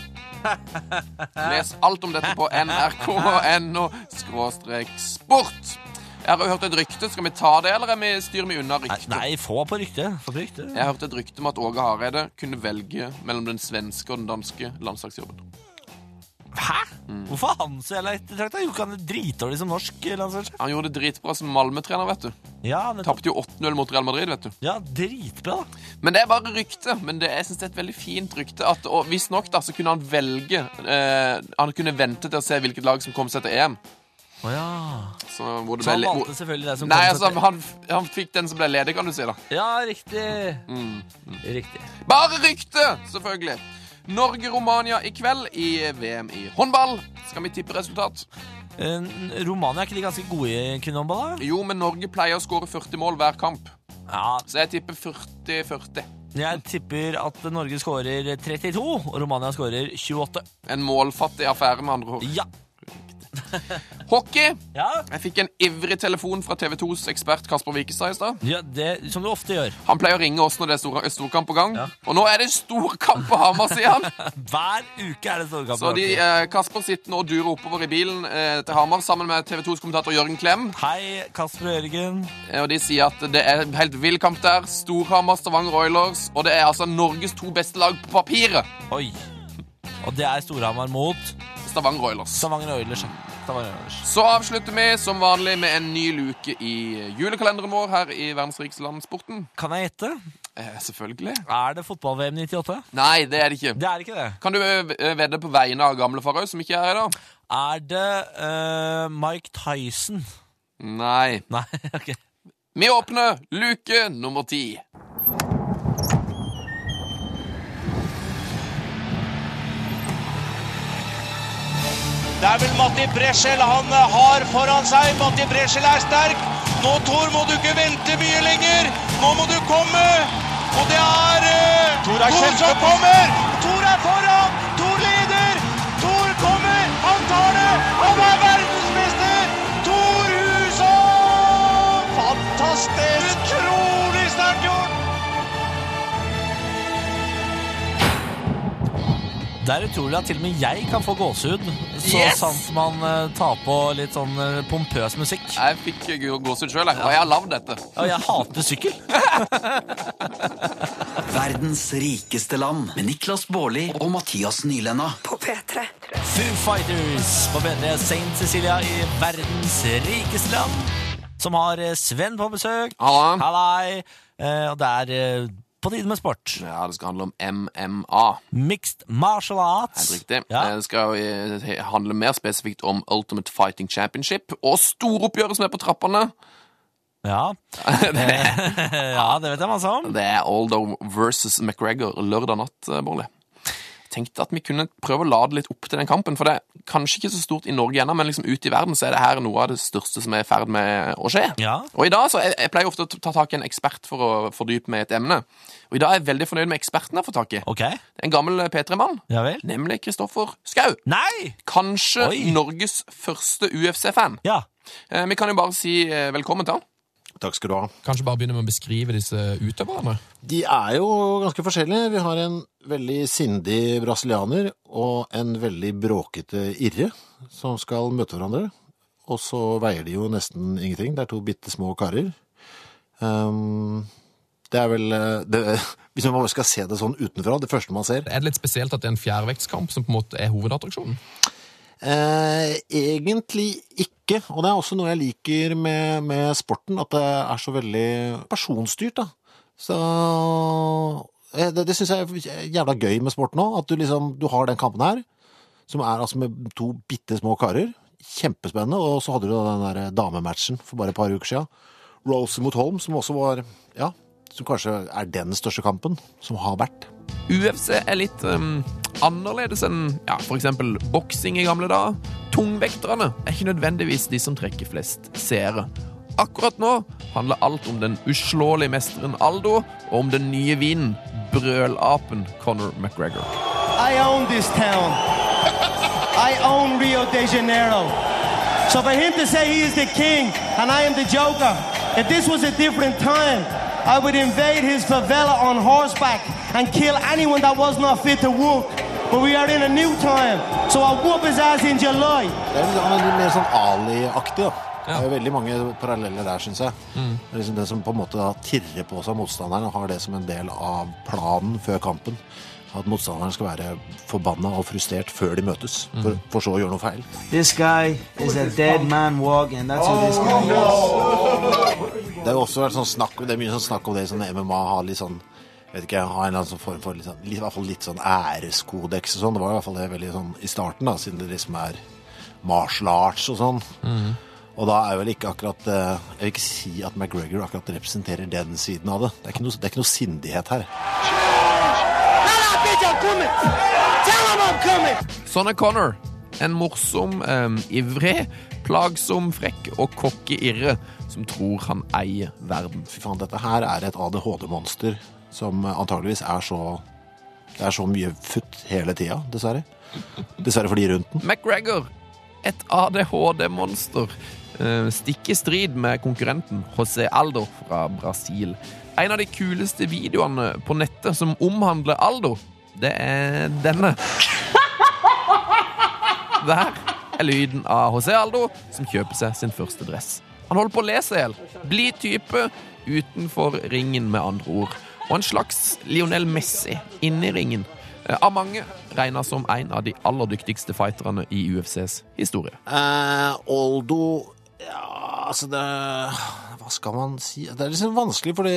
Les alt om dette på nrk.no skråstrek sport. Jeg har jo hørt et rykte. Skal vi ta det, eller er vi styrer vi unna rykte? Nei, få på rykte. Få på rykte. Jeg har hørt et rykte om at Åge Hareide kunne velge mellom den svenske og den danske landslagsjobben. Hæ? Mm. Hvorfor han så jævla ettertraktet? Jo, kan det dritdårlig som norsk landslagssjef? Han gjorde det dritbra som Malmö-trener, vet du. Ja, Tappte jo åtte null mot Real Madrid, vet du. Ja, dritbra da. Men det er bare rykte. Men det, jeg synes det er et veldig fint rykte at, og hvis nok da, så kunne han velge eh, han kunne vente til å se hvilket lag som kom seg til E M. Å oh, ja. Så, hvor det så han ble, valgte hvor, selvfølgelig det som nei, kom altså, til... han, han fikk den som ble ledig, kan du si da. Ja, riktig. Mm. Mm. Riktig. Bare rykte, selvfølgelig. Norge-Romania i kveld i V M i håndball. Skal vi tippe resultat? Uh, Romania, er ikke de ganske gode i kvinnehåndball da? Jo, men Norge pleier å skåre førti mål hver kamp. Ja. Så jeg tipper førti førti. Jeg tipper at Norge skårer trettito, og Romania skårer tjueåtte. En målfattig affære med andre ord. Ja. Hockey. Ja. Jeg fikk en ivrig telefon fra T V tos ekspert Kasper Wikestad i stad. Ja, det som du ofte gjør. Han pleier å ringe oss når det er stor, storkamp på gang. Ja. Og nå er det storkamp på Hamar, sier han. Hver uke er det storkamp. Så de, eh, Kasper sitter nå og durer oppover i bilen eh, til Hamar sammen med T V tos kommentator Jørgen Klem. Hei, Kasper og Jørgen. Eh, og de sier at det er helt vill kamp der. Storhamar, Stavanger Oilers. Og det er altså Norges to beste lag på papiret. Oi. Og det er Storhamar mot Stavanger Oilers. Stavanger Oilers, ja. Så avslutter vi som vanlig med en ny luke i julekalenderen vår her i Verdens rikeste land Sporten. Kan jeg gjette? Eh, selvfølgelig. Er det fotball-V M nittiåtte? Nei, det er det ikke. Det er ikke det. Kan du uh, vedde på vegne av gamle Farøy, som ikke er her i dag? Er det uh, Mike Tyson? Nei. Nei, ok. Vi åpner luke nummer ti. Det er vel Matti Breschel han har foran seg. Matti Breschel er sterk. Nå, Tor, må du ikke vente mye lenger. Nå må du komme. Og det er uh, Tor, er Tor som kommer. Tor er foran. Tor leder. Tor kommer. Han tar det. Han er verdensmester. Tor Hushovd. Fantastisk. Utrolig sterkt gjort. Det er utrolig at til og med jeg kan få gåsehud. Så yes! sant man uh, tar på litt sånn uh, pompøs musikk. Jeg fikk gåsehud selv, og jeg har lavd dette. Og jeg hater sykkel. Verdens rikeste land med Niklas Baarli og Mathias Nylenda. På P tre. Foo Fighters på P tre. Saint Cecilia i verdens rikeste land. Som har uh, Sven på besøk. Halla. Hallai. Uh, og det er... Uh, på tide med sport. Ja, det skal handle om M M A. Mixed Martial Arts. Helt riktig. Ja. Det skal handle mer spesifikt om Ultimate Fighting Championship og storoppgjøret som er på trappene. Ja. det, ja, det vet jeg masse om. Det er Aldo versus McGregor lørdag natt, Bårli. Tenkte at vi kunne prøve å lade litt opp til den kampen, for det er kanskje ikke så stort i Norge ennå, men liksom ute i verden så er det her noe av det største som er i ferd med å skje. Ja. Og i dag så, jeg, jeg pleier ofte å ta tak i en ekspert for å fordype meg et emne, og i dag er jeg veldig fornøyd med eksperten jeg får tak i. Ok. En gammel P tre-mann, Ja vel. nemlig Kristoffer Schau. Nei! Kanskje Oi. Norges første U F C-fan. Ja. Eh, vi kan jo bare si eh, velkommen til han. Takk skal du ha. Kanskje bare begynne med å beskrive disse utøverne? De er jo ganske forskjellige. Vi har en veldig sindig brasilianer og en veldig bråkete irre som skal møte hverandre. Og så veier de jo nesten ingenting. Det er to bitte små karer. Um, det er vel... Det, hvis man skal se det sånn utenfra, det første man ser. Er det litt spesielt at det er en fjærvektskamp som på en måte er hovedattraksjonen? Eh, egentlig ikke, og det er også noe jeg liker med, med sporten, at det er så veldig personstyrt da. Så eh, det, det synes jeg er jævla gøy med sporten nå, at du liksom, du har den kampen her, som er altså med to bitte små karer, kjempespennende, og så hadde du den der damematchen for bare et par uker siden, Rose mot Holm, som også var, ja, som kanskje er den største kampen som har vært. U F C er litt um, annerledes enn ja, for eksempel boksing i gamle dager. Tungvekterne er ikke nødvendigvis de som trekker flest seere. Akkurat nå handler alt om den uslåelige mesteren Aldo, og om den nye vinen, brølapen Conor McGregor. I own this town. I own Rio de Janeiro. So for him to say he is the king and I am the joker, if this was a different time, I would invade his favela on horseback and kill anyone that was not fit to walk. But we are in a new time, so I'll whoop his ass in July. Det er litt mer sånn Ali-aktig da. Det er jo veldig mange paralleller der, synes jeg. Mm. Det er liksom det som på en måte da tirrer på seg motstanderen og har det som en del av planen før kampen. At motstanderen skal være forbannet og frustrert før de møtes, for, for så å gjøre noe feil. This guy is a dead man walking, that's who this guy is. Det er jo også vært sånn snakk, det er mye sånn snakk om det sånn M M A har litt sånn, vet ikke, har en eller annen form for litt sånn, i hvert fall litt sånn æreskodeks og sånn. Det var i hvert fall det veldig sånn i starten da, siden det liksom er martial arts og sånn. Mm. Og da er vel ikke akkurat, jeg vil ikke si at McGregor akkurat representerer den siden av det. Det er ikke noe, det er ikke noe sindighet her. Sånn er Conor. En morsom, um, ivrig, plagsom, frekk og kokkeirre som tror han eier verden. Fy faen, dette her er et A D H D-monster som antageligvis er så, det er så mye futt hele tiden, dessverre. Dessverre for de rundt den. McGregor, et A D H D-monster. Stikk i strid med konkurrenten José Aldo fra Brasil. En av de kuleste videoene på nettet som omhandler Aldo, det er denne. Der er lyden av José Aldo som kjøper seg sin første dress. Han holder på å lese ihjel. Bli type utenfor ringen med andre ord. Og en slags Lionel Messi inne i ringen. Av mange regnet som en av de aller dyktigste fighterne i U F C's historie. Uh, Aldo, ja, altså det, hva skal man si? Det er liksom vanskelig, fordi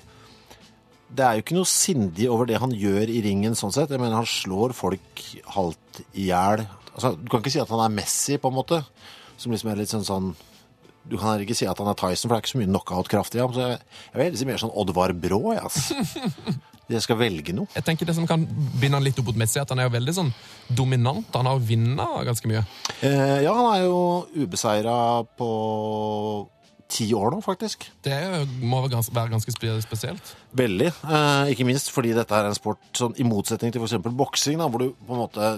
det er jo ikke noe sindig over det han gjør i ringen sånn sett. Jeg mener, han slår folk halvt ihjel. Altså, du kan ikke si at han er Messi på en måte, som liksom er litt sånn sånn, du kan ikke si at han er Tyson, for det er ikke så mye knockout-kraft i ham, så jeg, jeg vil si mer sånn Oddvar Brå, ja, altså. Jeg skal velge noe. Jeg tenker det som kan binde han litt opp mot Messi, at han er jo veldig sånn dominant, han har vinnet ganske mye. Eh, ja, han er jo ubeseiret på ti år nå, faktisk. Det må være ganske, være ganske spesielt. Veldig, eh, ikke minst fordi dette er en sport, sånn, i motsetning til for eksempel boksing, da, hvor du på en måte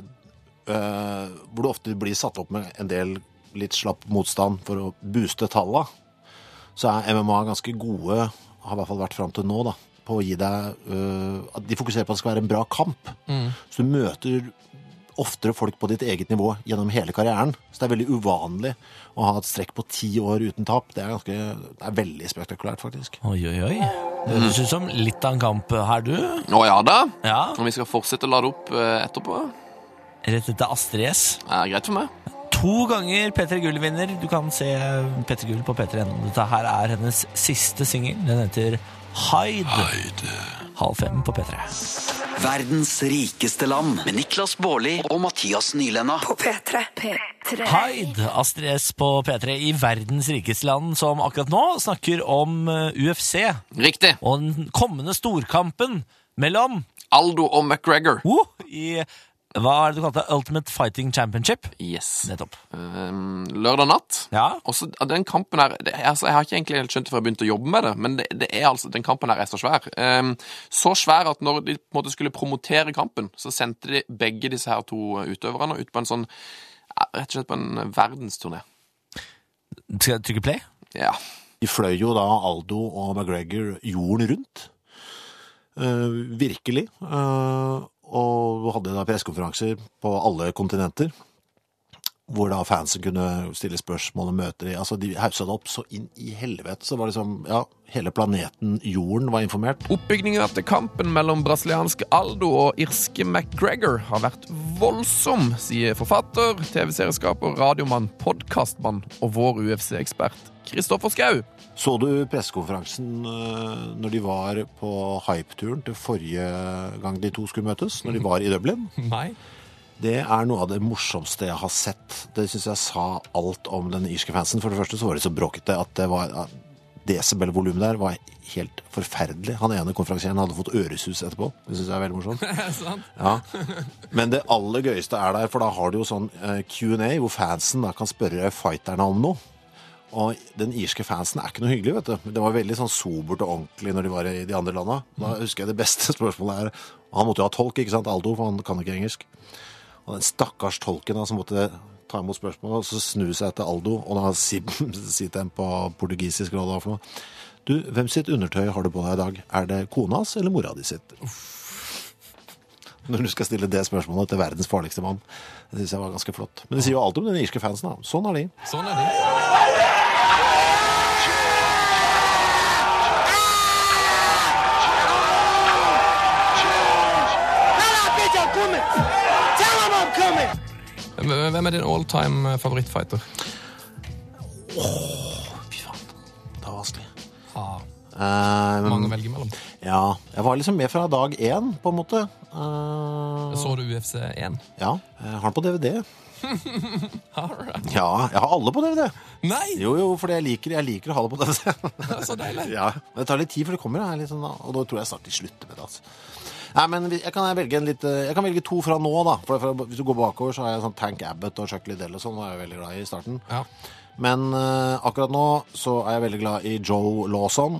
Uh, hvor du ofte blir satt opp med en del litt slapp motstand for å booste tallet, så er M M A ganske gode, har i hvert fall vært frem til nå da, på å gi deg uh, at de fokuserer på at det skal være en bra kamp. Mm. Så du møter oftere folk på ditt eget nivå gjennom hele karrieren, så det er veldig uvanlig å ha et strekk på ti år uten tap. Det er, ganske, det er veldig spektakulært faktisk. Oi, oi, oi. Det høres ut som litt av en kamp her, du. Å ja da, ja. Og vi skal fortsette å lade opp uh, etterpå. Rett etter Astrid S. Ja, greit for meg. To ganger P tre Gull-vinner. Du kan se P tre Gull på P tre punkt no. Dette her er hennes siste singel. Den heter Hide. Hide. Halv fem på P tre. Verdens rikeste land med Niklas Baarli og Mathias Nylenda. På P tre. P tre. Hide, Astrid S på P tre i verdens rikeste land, som akkurat nå snakker om U F C. Riktig. Og den kommende storkampen mellom Aldo og McGregor. Uh, i Hva er det du kalte Ultimate Fighting Championship? Yes. Nettopp. Um, lørdag natt. Ja. Også den kampen her, det, altså, jeg har ikke egentlig helt skjønt det før jeg begynte å jobbe med det, men det, det er altså, den kampen her er så svær. Um, så svær at når de på en måte skulle promotere kampen, så sendte de begge disse her to utøverne ut på en sånn, rett og slett på en verdensturné. Skal jeg trykke play? Ja. De fløy jo da Aldo og McGregor jorden rundt. Uh, virkelig. Uh, og hadde da pressekonferanser på alle kontinenter, hvor da fansen kunne stille spørsmål og møter. Altså, de hauset opp så inn i helvete, så var det liksom, ja, hele planeten Jorden var informert. Oppbyggingen til kampen mellom brasilianske Aldo og irske McGregor har vært voldsom, sier forfatter, T V-serieskaper, radiomann, podcastmann og vår U F C-ekspert, Kristoffer Skau. Så du pressekonferansen når de var på hype-turen til forrige gang de to skulle møtes, når de var i Dublin? Nei. Det er noe av det morsomste jeg har sett. Det synes jeg sa alt om den irske fansen. For det første så var det så bråkete at det var decibel-volumet der var helt forferdelig. Han ene konferansieren hadde fått øresus etterpå. Det synes jeg er veldig morsomt. Sant? Ja. Men det aller gøyeste er der, for da har du jo sånn Q and A, hvor fansen da kan spørre fighterne om noe. Og den irske fansen er ikke noe hyggelig, vet du. Det var veldig sånn sobert og ordentlig når de var i de andre landene. Da husker jeg det beste spørsmålet er, han måtte jo ha tolk, ikke sant, Aldo, for han kan ikke engelsk. Og den stakkars tolken da, som måtte ta imot spørsmål, og så snu seg til Aldo, og da si, si til ham på portugisisk råd og for noe. Du, hvem sitt undertøy har du på deg i dag? Er det konas eller mora di sitt? Uff. Når du skal stille det spørsmålet til verdens farligste mann. Det synes jeg var ganske flott. Men det sier jo alt om den irske fansen da. Sånn er de. Sånn er de. Hvem er din all-time favorittfighter? Åh, fy faen. Det var vanskelig. Ah. Um, Mange velger mellom. Ja, jeg var liksom med fra dag én, på en måte. Uh, Så du U F C én? Ja, jeg har den på D V D. Alright. Ja, jeg har alle på D V D. Nei! Jo, jo, fordi jeg liker, jeg liker å ha det på D V D. Så deilig. Ja, men det tar litt tid før det kommer, her, liksom, da. Og da tror jeg snart de slutter med det, altså. Nei, men jeg kan velge en litt, jeg kan velge to fra nå, da. For, for hvis du går bakover, så har jeg sånn Tank Abbott og Chuck Liddell og sånn, og jeg er veldig glad i starten. Ja. Men uh, akkurat nå så er jeg veldig glad i Joe Lawson.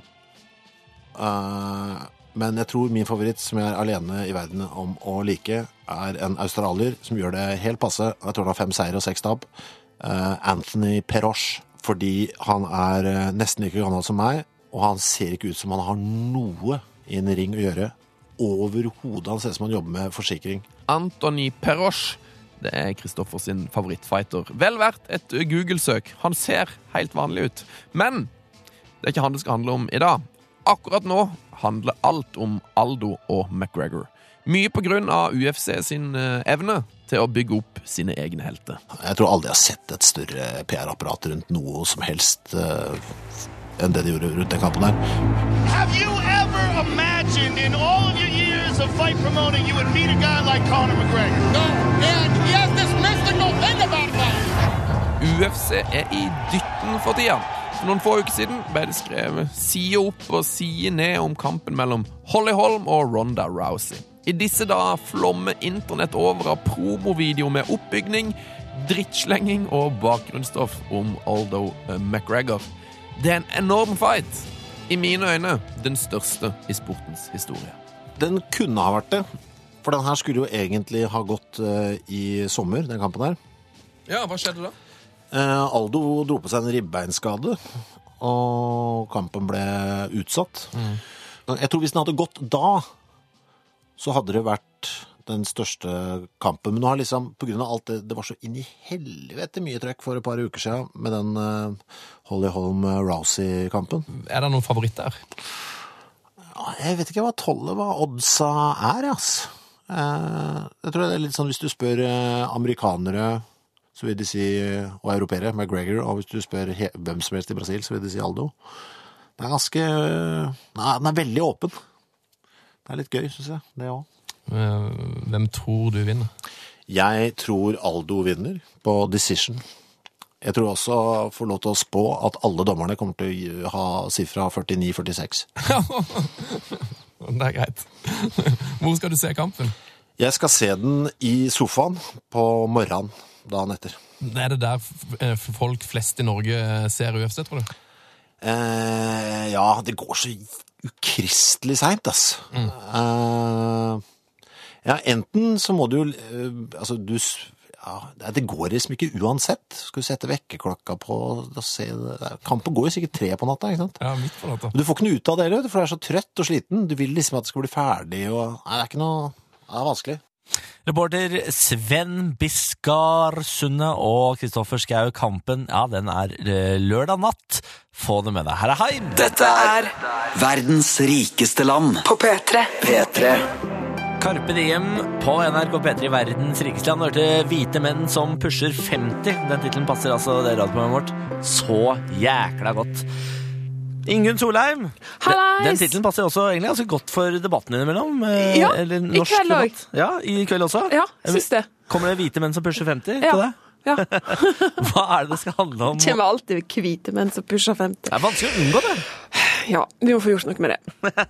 Uh, men jeg tror min favoritt, som jeg er alene i verden om å like, er en australier som gjør det helt passe. Jeg tror han har fem seier og seks tap. Uh, Anthony Perosh. Fordi han er uh, nesten like gammel som meg, og han ser ikke ut som han har noe i en ring å gjøre. Overhodet. Han ser ut som han jobber med forsikring. Anthony Perosh. Det er Kristoffer sin favorittfighter. Vel verdt et Google-søk. Han ser helt vanlig ut. Men det er ikke han det skal handle om i dag. Akkurat nå handler alt om Aldo og McGregor. Mye på grunn av U F C sin evne til å bygge opp sine egne helter. Jeg tror aldri jeg har sett et større P R-apparat rundt noe som helst uh, enn det de gjorde rundt den kampen der. Have you ever imagined in all of your years of fight promoting you would meet a guy like Conor McGregor? No, and he has this mystical thing about him. U F C er i dytten for tida. For noen få uker siden ble det skrevet side opp og side ned om kampen mellom Holly Holm og Ronda Rousey. I disse dager flommer internett over av promovideo med oppbygning, drittslenging og bakgrunnsstoff om Aldo McGregor. Det er en enorm fight. I mine øyne den største i sportens historie. Den kunne ha vært det, for den her skulle jo egentlig ha gått uh, i sommer, den kampen her. Ja, hva skjedde da? Uh, Aldo dro på seg en ribbeinskade, og kampen ble utsatt. Mm. Jeg tror hvis den hadde gått da, så hadde det vært den største kampen. Men nå har liksom, på grunn av alt det, det var så inn i helvete mye trøkk for et par uker siden med den uh, Holly Holm-Rousey-kampen. Er det noen favoritt der? Ja, jeg vet ikke hva tollet, hva oddsa er, ass. Uh, jeg tror det er litt sånn, hvis du spør uh, amerikanere, så vil de si, og europeere, McGregor, og hvis du spør he- hvem som helst i Brasil, så vil de si Aldo. Det er ganske, nei, den er veldig åpen. Det er litt gøy, synes jeg, det også. Hvem tror du vinner? Jeg tror Aldo vinner på decision. Jeg tror også får lov til å spå at alle dommerne kommer til å ha siffra førtini førtiseks. Det er greit. Hvor skal du se kampen? Jeg skal se den i sofaen på morgenen. Dagen etter. Er det der folk flest i Norge ser U F C, tror du? Eh, ja, det går så ukristelig sent, ass. Mm. Eh, ja, enten så må du jo, eh, altså du, ja, det går liksom ikke uansett. Skal du sette vekkerklokka på, da se, kampen går jo sikkert tre på natta, ikke sant? Ja, midt på natta. Du får ikke noe ut av det, for du er så trøtt og sliten. Du vil liksom at det skal bli ferdig, og nei, det er ikke noe, det er vanskelig. Reporter Sven Biskar Sunde og Kristoffer Skau. Kampen, ja, den er lørdag natt. Få det med deg. Her er Heim. Dette er verdens rikeste land På P tre. P tre. Carpe Diem på N R K P tre i verdens rikeste land. Hørte Hvite menn som pusher femti. Den titlen passer altså det radioprogrammet vårt så jækla godt. Ingunn Solheim. Hallais! Den titlen passer også egentlig ganske godt for debatten innimellom. Ja, eller i kveld debatt. også. Ja, i kveld også. Ja, synes det. Kommer det hvite menn som pusher femti Ja. til det? Ja. Hva er det det skal handle om? Det kommer alltid hvite menn som pusher femti. Det er vanskelig å unngå det. Ja, vi må få gjort noe med det.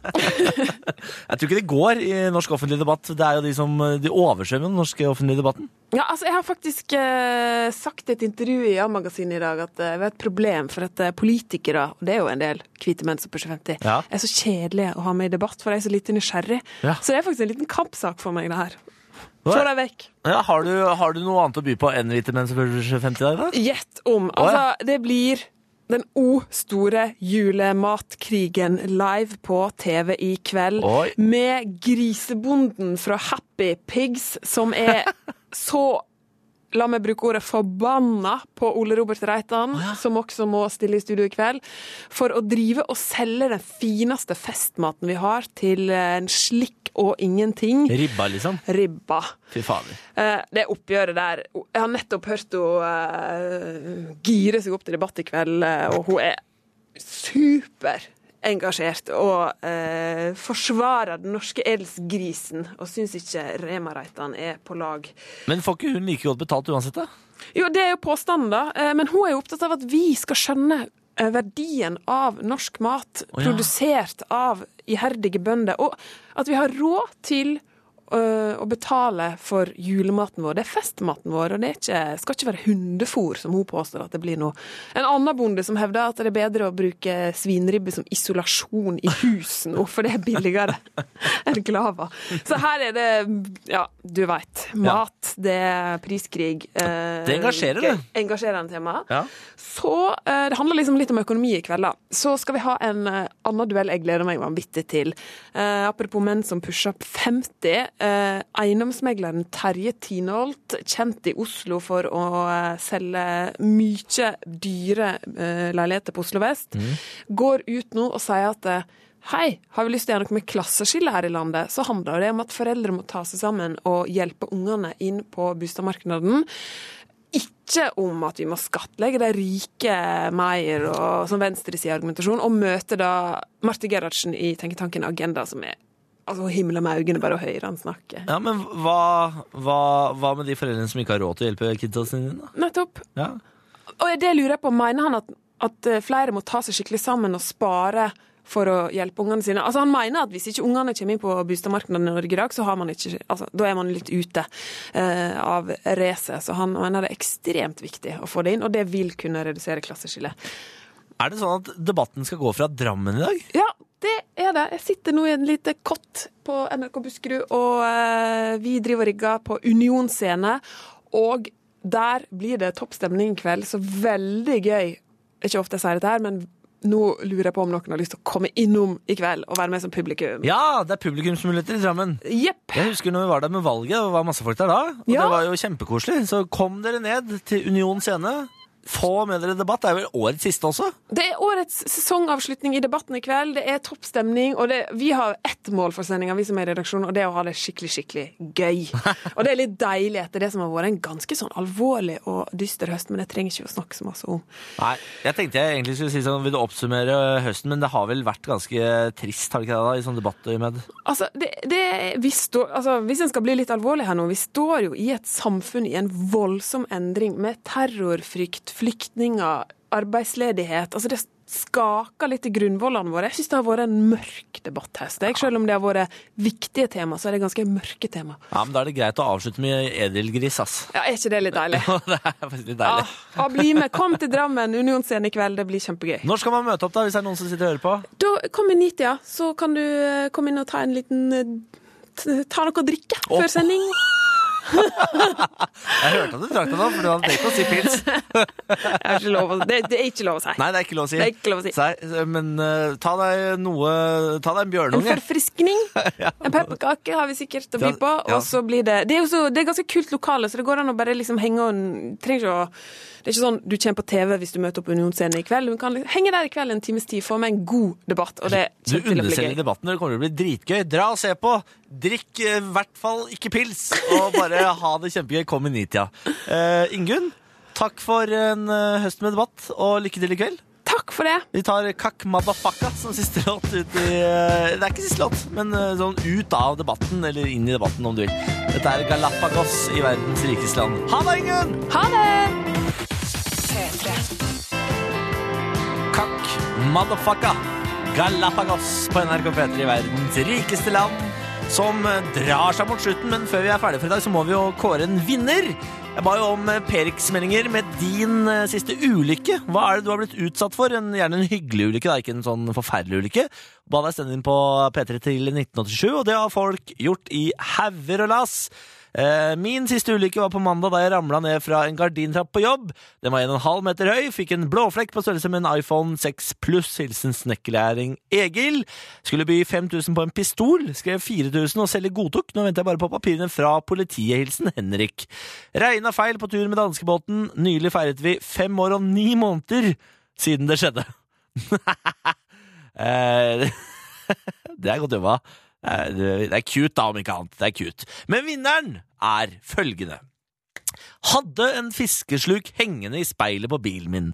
Jeg tror ikke det går i norsk offentlig debatt. Det er jo de som de oversvømmer den norske offentlige debatten. Ja, altså, jeg har faktisk eh, sagt i et intervju i A-magasinet i dag at det eh, er et problem for at eh, politikere, og det er jo en del hvite menn som pusher femti, Ja. er så kjedelige å ha med i debatt, for de er så lite nysgjerrig. Ja. Så det er faktisk en liten kampsak for meg, det her. Få deg vekk. Ja, har, du, har du noe annet å by på enn Vitamin som fyller femti dag, da? Gjett om. Altså, det blir den o-store julematkrigen live på T V i kveld. Oi. Med grisebonden fra Happy Pigs, som er så... La meg bruke ordet forbanna på Ole Robert Reitan, oh, ja. Som også må stille i studio i kveld, for å drive og selge den fineste festmaten vi har til en slikk og ingenting. Ribba, liksom? Ribba. Fy fader. Det oppgjøret der. Jeg har nettopp hørt henne uh, gire seg opp til debatt i kveld, og hun er super engasjert og eh, forsvarer den norske edelsgrisen og synes ikke Rema Reitan er på lag. Men får ikke hun like godt betalt uansett da? Jo, det er jo påstanden da, eh, men hun er jo opptatt av at vi skal skjønne eh, verdien av norsk mat, oh, ja. Produsert av iherdige bønder, og at vi har råd til å betale for julematen vår. Det er festmaten vår, og det er ikke, skal ikke være hundefôr, som hun påstår at det blir noe. En annen bonde som hevder at det er bedre å bruke svinribbe som isolasjon i husen nå, for det er billigere enn glava. Så her er det, ja, du vet, mat, ja. Det er priskrig. Eh, det engasjerer det. Engasjerende tema. Ja. Så eh, det handler liksom litt om økonomi i kveld da. Så skal vi ha en eh, annen duell jeg gleder meg vanvittig til. Eh, apropos menn som pusher opp femti, Eh, eiendomsmegleren Terje Tinolt, kjent i Oslo for å eh, selge mye dyre eh, leiligheter på Oslo Vest, mm. går ut nå og sier at eh, hei, har vi lyst til å gjøre noe med klasseskille her i landet, så handler det om at foreldre må ta seg sammen og hjelpe ungene inn på boligmarkedet. Ikke om at vi må skattlegge de rike mer, og, som venstreside argumentasjon, og møte da Marte Gerhardsen i tenketanken Agenda, som er altså himla med øynene bare å høre han snakke. Ja, men hva, hva, hva med de foreldrene som ikke har råd til å hjelpe kidsa sine da? Nettopp. Ja. Og det lurer jeg på, mener han at, at flere må ta seg skikkelig sammen og spare for å hjelpe ungene sine? Altså han mener at hvis ikke ungene kommer inn på boligmarkedet i Norge i dag, så har man ikke, altså, da er man litt ute eh, av racet. Så han mener det er ekstremt viktig å få det inn, og det vil kunne redusere klasseskillet. Er det sånn at debatten skal gå fra Drammen i dag? Ja, det er det. Jeg sitter nå i en lite kott på N R K Buskerud, og eh, vi driver og rigger på Union scene, og der blir det toppstemning i kveld, så veldig gøy. Ikke ofte jeg sier dette her, men nå lurer jeg på om noen har lyst til å komme innom i kveld og være med som publikum. Ja, det er publikumsmuligheter i Drammen. Jepp. Jeg husker når vi var der med valget, og det var masse folk der da, og ja. Det var jo kjempekoselig. Så kom dere ned til Union scene. Få med dere debatt. Det er vel årets siste også? Det er årets sesongavslutning i debatten i kveld. Det er toppstemning, og det, vi har ett mål for sendingen, vi som er i redaksjonen, og det er å ha det skikkelig, skikkelig gøy. Og det er litt deilig etter det som har vært en ganske sånn alvorlig og dyster høst, men jeg trenger ikke å snakke så masse om. Nei, jeg tenkte jeg egentlig skulle si sånn, vil du oppsummere høsten, men det har vel vært ganske trist, har det ikke det da, i sånn debatt med? Altså, det, det, vi står, altså, hvis en skal bli litt alvorlig her nå, vi står jo i et samfunn i en voldsom endring med terrorfrykt, flyktninger, arbeidsledighet. Altså det skaker litt i grunnvollene våre. Jeg synes det har vært en mørk debatthest. Selv om det har vært viktige tema, så er det ganske mørke tema. Ja, men da er det greit å avslutte med edelgris, ass. Ja, er ikke det litt deilig? Det er faktisk litt deilig. Ja, bli med. Kom til Drammen, Unionscenen i kveld. Det blir kjempegøy. Når skal man møte opp da, hvis det er noen som sitter og hører på? Da kom i nitida, så kan du komme inn og ta en liten, ta noe å drikke før sending. Jeg hørte at du trakk deg nå, for du hadde tenkt å si pils. er ikke lov å, det, det er ikke lov å si. Nei, det er ikke lov å si. Det er ikke lov å si. Sei, men uh, ta deg noe, ta deg en bjørnunge. En forfriskning. Ja. En pepperkake har vi sikkert å by på, ja. Og så blir det, det er jo så, det er ganske kult lokale, så det går an å bare liksom henge og, trenger ikke å, det er ikke sånn du kommer på T V hvis du møter opp Unionsscenen i kveld, du kan henge der i kveld en times tid, få med en god debatt, og det kommer til å bli gøy. Du underselger debatten, det kommer til å bli dritgøy. Dra og se på, drikk i hvert fall ikke pils, og bare ha det kjempegøy, kom i nitida. Uh, Ingunn, takk for en uh, høst med debatt, og lykke til i kveld. Takk for det. Vi tar Kakk Madafaka som siste låt ut i, uh, det er ikke siste låt, men uh, sånn ut av debatten, eller inn i debatten om du vil. Dette er Galapagos i verdens rikeste land. Ha det, Ingunn! Ha det! Kakk Madafaka, Galapagos på N R K P tre i verdens rikeste land, som drar seg mot slutten, men før vi er ferdige for i dag, så må vi jo kåre en vinner. Jeg ba jo om Perix-meldinger med din siste ulykke. Hva er det du har blitt utsatt for? En, gjerne en hyggelig ulykke, da, ikke en sånn forferdelig ulykke. Ba deg stende inn på P tre til nitten åttisju, og det har folk gjort i hauger og lass. Eh, min siste ulykke var på mandag da jeg ramla ned fra en gardintrapp på jobb. Den var en og en halv meter høy, fikk en blåflekk på størrelse med en iPhone seks pluss, hilsen snekkerlæring Egil. Skulle by fem tusen på en pistol, skrev fire tusen og selge godtok. Nå venter jeg bare på papirene fra politiet, hilsen Henrik. Regna feil på tur med danskebåten. Nylig feiret vi fem år og ni måneder siden det skjedde. eh, det er godt jobba. Det er cute da, om ikke annet. Det er cute. Men vinneren er følgende. Hadde en fiskesluk hengende i speilet på bilen min.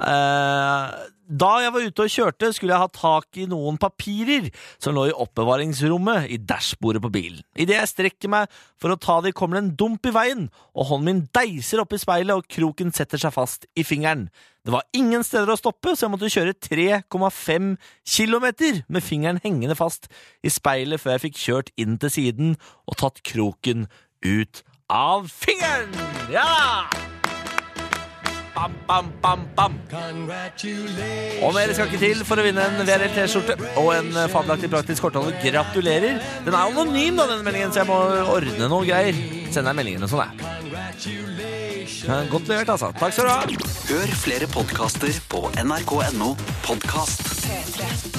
Da jeg var ute og kjørte, skulle jeg ha tak i noen papirer som lå i oppbevaringsrommet i dashbordet på bilen. I det jeg strekker meg for å ta det, kommer det en dump i veien, og hånden min deiser opp i speilet, og kroken setter seg fast i fingeren. Det var ingen steder å stoppe, så jeg måtte kjøre tre komma fem kilometer med fingeren hengende fast i speilet før jeg fikk kjørt inn til siden og tatt kroken ut av fingeren! Ja! Bam, bam, bam, bam. Og mer skal ikke til for å vinne en V R L-T-skjorte og en fabelaktig praktisk kortholder. Gratulerer. Den er anonym da, denne meldingen, så jeg må ordne noe greier. Send deg meldingen og sånn der. Godt levert, altså. Takk skal du ha. Hør flere podcaster på N R K punktum no podcast.